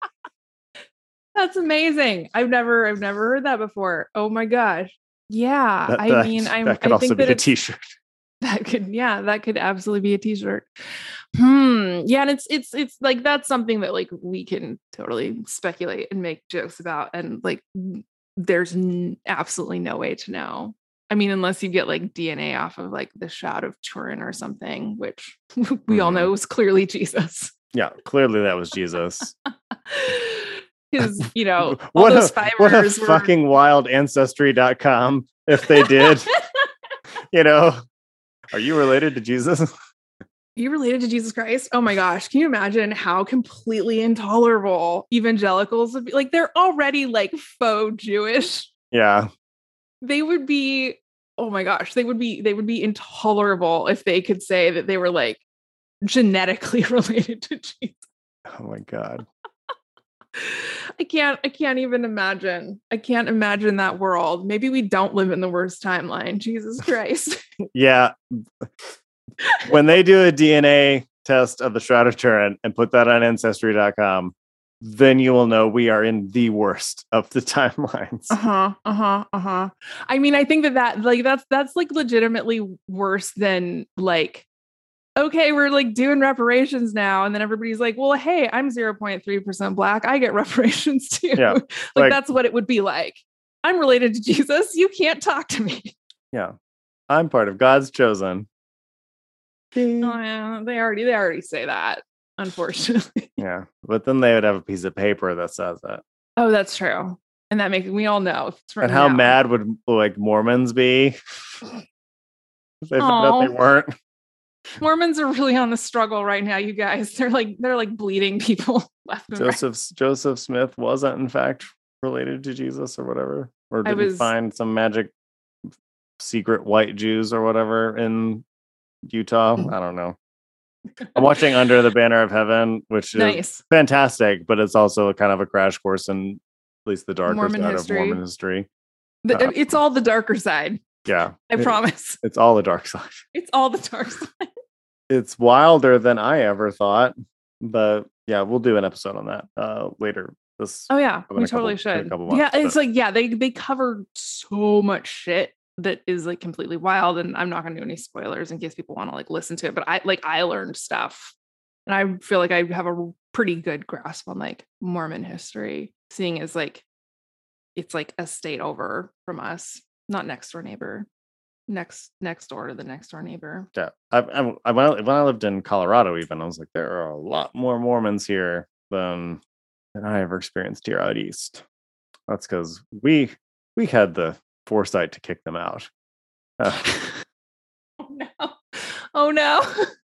That's amazing. I've never I've never heard that before. Oh my gosh. Yeah. that, I that- mean, I'm that could I also think be that a it's- T-shirt. That could, yeah, that could absolutely be a t-shirt. Hmm. Yeah, and it's it's it's like that's something that like we can totally speculate and make jokes about, and like there's n- absolutely no way to know. I mean, unless you get like D N A off of like the Shroud of Turin or something, which we all Mhm. know was clearly Jesus. Yeah, clearly that was Jesus. Because you know all what those a, fibers what a were fucking wild ancestry dot com if they did. You know, are you related to Jesus? You related to Jesus Christ? Oh my gosh. Can you imagine how completely intolerable evangelicals would be? Like, they're already like faux Jewish. Yeah. They would be, oh my gosh, they would be, they would be intolerable if they could say that they were like genetically related to Jesus. Oh my God. I can't, I can't even imagine. I can't imagine that world. Maybe we don't live in the worst timeline. Jesus Christ. Yeah. When they do a D N A test of the Shroud of Turin and put that on ancestry dot com, then you will know we are in the worst of the timelines. Uh-huh. Uh-huh. Uh-huh. I mean, I think that that like that's that's like legitimately worse than like, okay, we're like doing reparations now, and then everybody's like, well, hey, I'm zero point three percent black. I get reparations too. Yeah, like, like- that's what it would be like. I'm related to Jesus. You can't talk to me. Yeah. I'm part of God's chosen. Oh, yeah, they already they already say that, unfortunately. Yeah. But then they would have a piece of paper that says that. Oh, that's true. And that makes we all know. If it's And written how down. mad would like Mormons be if they found out they Aw. weren't? Mormons are really on the struggle right now, you guys. They're like they're like bleeding people left and right. Joseph Joseph Smith wasn't in fact related to Jesus or whatever, or I didn't was- find some magic secret white Jews or whatever in Utah. I don't know. I'm watching Under the Banner of Heaven, which is Nice. fantastic, but it's also kind of a crash course in at least the darker Mormon side history. of Mormon history. The- Uh, it's all the darker side. Yeah, I it- promise. it's all the dark side. It's all the dark side. It's wilder than I ever thought, but yeah, we'll do an episode on that uh, later. This Oh yeah, in we a couple- totally in a should. couple Yeah, months, it's but- like yeah, they they cover so much shit that is like completely wild, and I'm not going to do any spoilers in case people want to like listen to it. But I like I learned stuff, and I feel like I have a pretty good grasp on like Mormon history, seeing as like it's like a state over from us, not next door neighbor, next next door to the next door neighbor. Yeah, I, I, I when I when I lived in Colorado, even I was like, there are a lot more Mormons here than than I ever experienced here out east. That's because we we had the foresight to kick them out. Uh, Oh no! Oh no!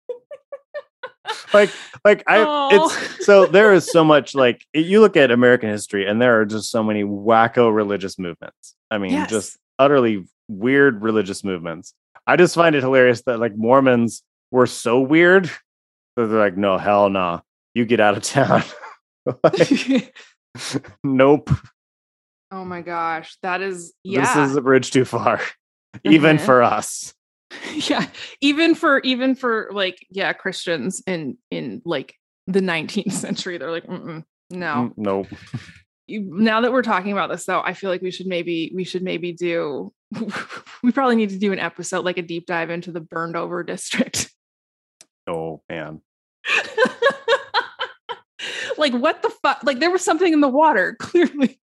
like like I Aw. it's so there is so much like you look at American history and there are just so many wacko religious movements. I mean, Yes. just utterly weird religious movements. I just find it hilarious that like Mormons were so weird So they're like, no, hell no. You get out of town. Like, nope. Oh my gosh. That is, yeah. This is a bridge too far. Even Uh-huh. for us. Yeah. Even for, even for like, yeah, Christians in, in like the nineteenth century, they're like, Mm-mm, no. Mm, nope. You- Now that we're talking about this though, I feel like we should maybe, we should maybe do, we probably need to do an episode, like a deep dive into the burned over district. Oh, man. Like what the fuck? Like there was something in the water, clearly.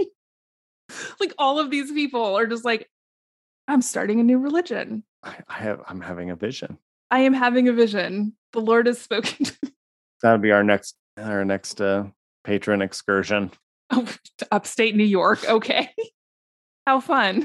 Like all of these people are just like, I'm starting a new religion. I, I have, I'm having a vision. I am having a vision. The Lord has spoken to me. That would be our next, our next uh, patron excursion. Oh, to upstate New York. Okay. How fun.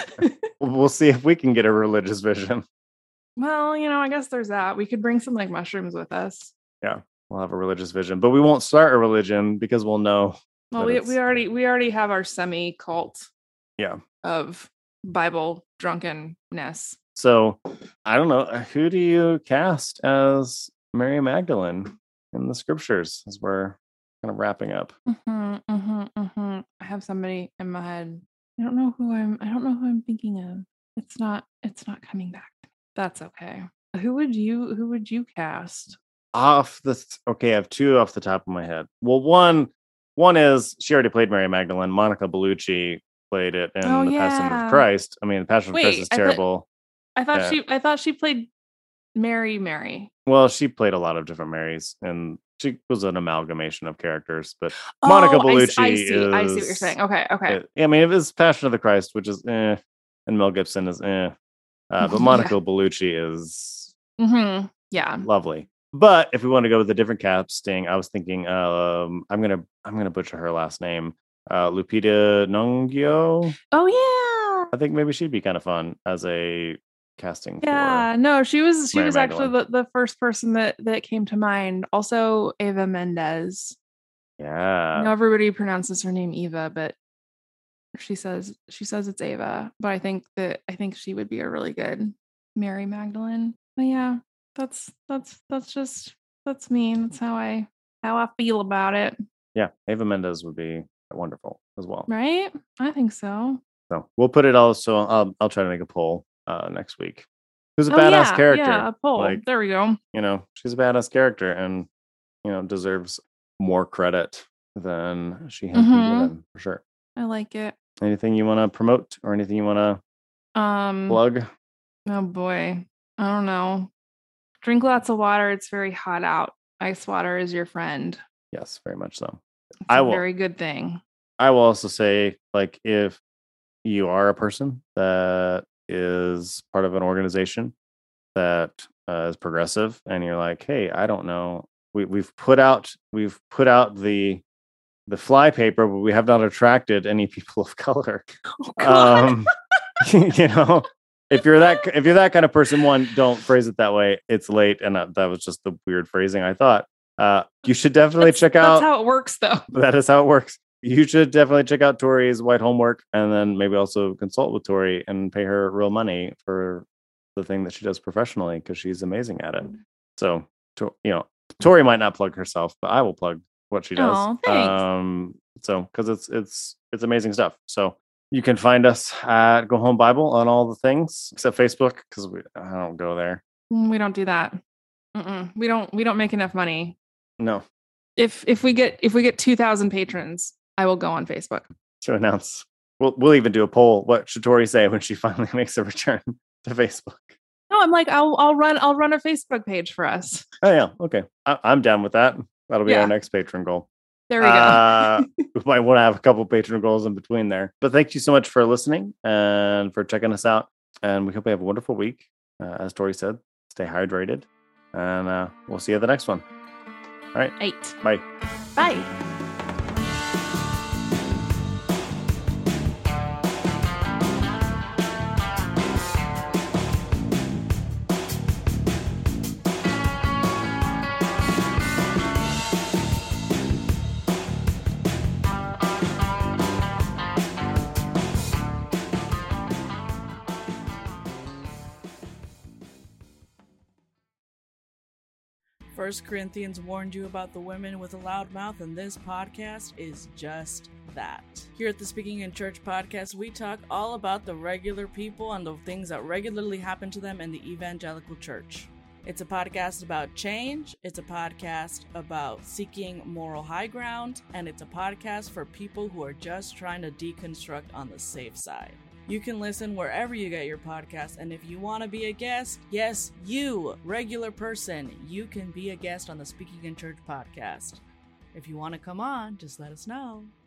We'll see if we can get a religious vision. Well, you know, I guess there's that. We could bring some like mushrooms with us. We'll have a religious vision, but we won't start a religion because we'll know. Well, that we, it's- we already we already have our semi cult Yeah. of Bible drunkenness. So I don't know. Who do you cast as Mary Magdalene in the scriptures as we're kind of wrapping up? Mm-hmm, mm-hmm, mm-hmm. I have somebody in my head. I don't know who I'm. I don't know who I'm thinking of. It's not. It's not coming back. That's okay. Who would you? Who would you cast? Off the okay, I have two off the top of my head. Well, one one is she already played Mary Magdalene. Monica Bellucci played it in Oh, the Passion yeah. of Christ. I mean, the Passion Wait, of Christ is I thought- terrible. I thought Yeah. she. I thought she played Mary. Mary. Well, she played a lot of different Marys, and she was an amalgamation of characters. But Monica Oh, I s- I, Bellucci see. I see what you're is- saying. Okay. Okay. it- I mean, it was Passion of the Christ, which is eh, and Mel Gibson is eh. Uh, but Yeah. Monica Bellucci is Mm-hmm. Yeah. lovely. But if we want to go with a different casting, I was thinking, um, I'm gonna I'm gonna butcher her last name, uh, Lupita Nyong'o. Oh yeah. I think maybe she'd be kind of fun as a casting. Yeah. No, she was. She Mary was actually the, Magdalene. the first person that that came to mind. Also, Eva Mendes. For, I yeah. know everybody pronounces her name Eva, but she says she says it's Ava. But I think that I think she would be a really good Mary Magdalene. But yeah, that's that's that's just that's me. That's how I how I feel about it. Yeah. Eva Mendes would be wonderful as well. Right? I think so. So we'll put it all. So I'll I'll try to make a poll uh, next week. Who's a Oh, badass yeah, character? Yeah, a poll. Like, There we go. you know, she's a badass character, and you know deserves more credit than she has Mhm. been given for sure. I like it. Anything you want to promote or anything you want to Um plug? oh boy. I don't know. Drink lots of water. It's very hot out. Ice water is your friend. Yes, very much so. It's I a will. very good thing. I will also say, like, if you are a person that is part of an organization that uh, is progressive, and you're like, hey, I don't know, we we've put out we've put out the the fly paper, but we have not attracted any people of color. Oh, God. Um, you know, if you're that if you're that kind of person, one, don't phrase it that way. It's late, and that, that was just the weird phrasing I thought. Uh, you should definitely That's- check That's out. how it works, though. That is how it works. You should definitely check out Tori's White Homework, and then maybe also consult with Tori and pay her real money for the thing that she does professionally, because she's amazing at it. So, to, you know, Tori might not plug herself, but I will plug what she does. Aw, thanks. Um, so because it's it's it's amazing stuff. So you can find us at Go Home Bible on all the things except Facebook, because we I don't go there. Mm, We don't do that. Mm-mm. We don't. We don't make enough money. No, If if we get if we get two thousand patrons, I will go on Facebook. to announce. We'll we'll even do a poll. What should Tori say when she finally makes a return to Facebook? No, I'm like I'll I'll run I'll run a Facebook page for us. Oh yeah, okay. I, I'm down with that. That'll be Yeah. our next patron goal. There we go. Uh, we might want to have a couple patron goals in between there. But thank you so much for listening and for checking us out. And we hope you have a wonderful week. Uh, as Tori said, stay hydrated, and uh, we'll see you at the next one. All right, Eight. bye. Bye. For First Corinthians warned you about the women with a loud mouth, and this podcast is just that. Here at the Speaking in Church podcast, we talk all about the regular people and the things that regularly happen to them in the evangelical church. It's a podcast about change, it's a podcast about seeking moral high ground, and it's a podcast for people who are just trying to deconstruct on the safe side. You can listen wherever you get your podcasts, and if you want to be a guest, yes, you, regular person, you can be a guest on the Speaking in Church podcast. If you want to come on, just let us know.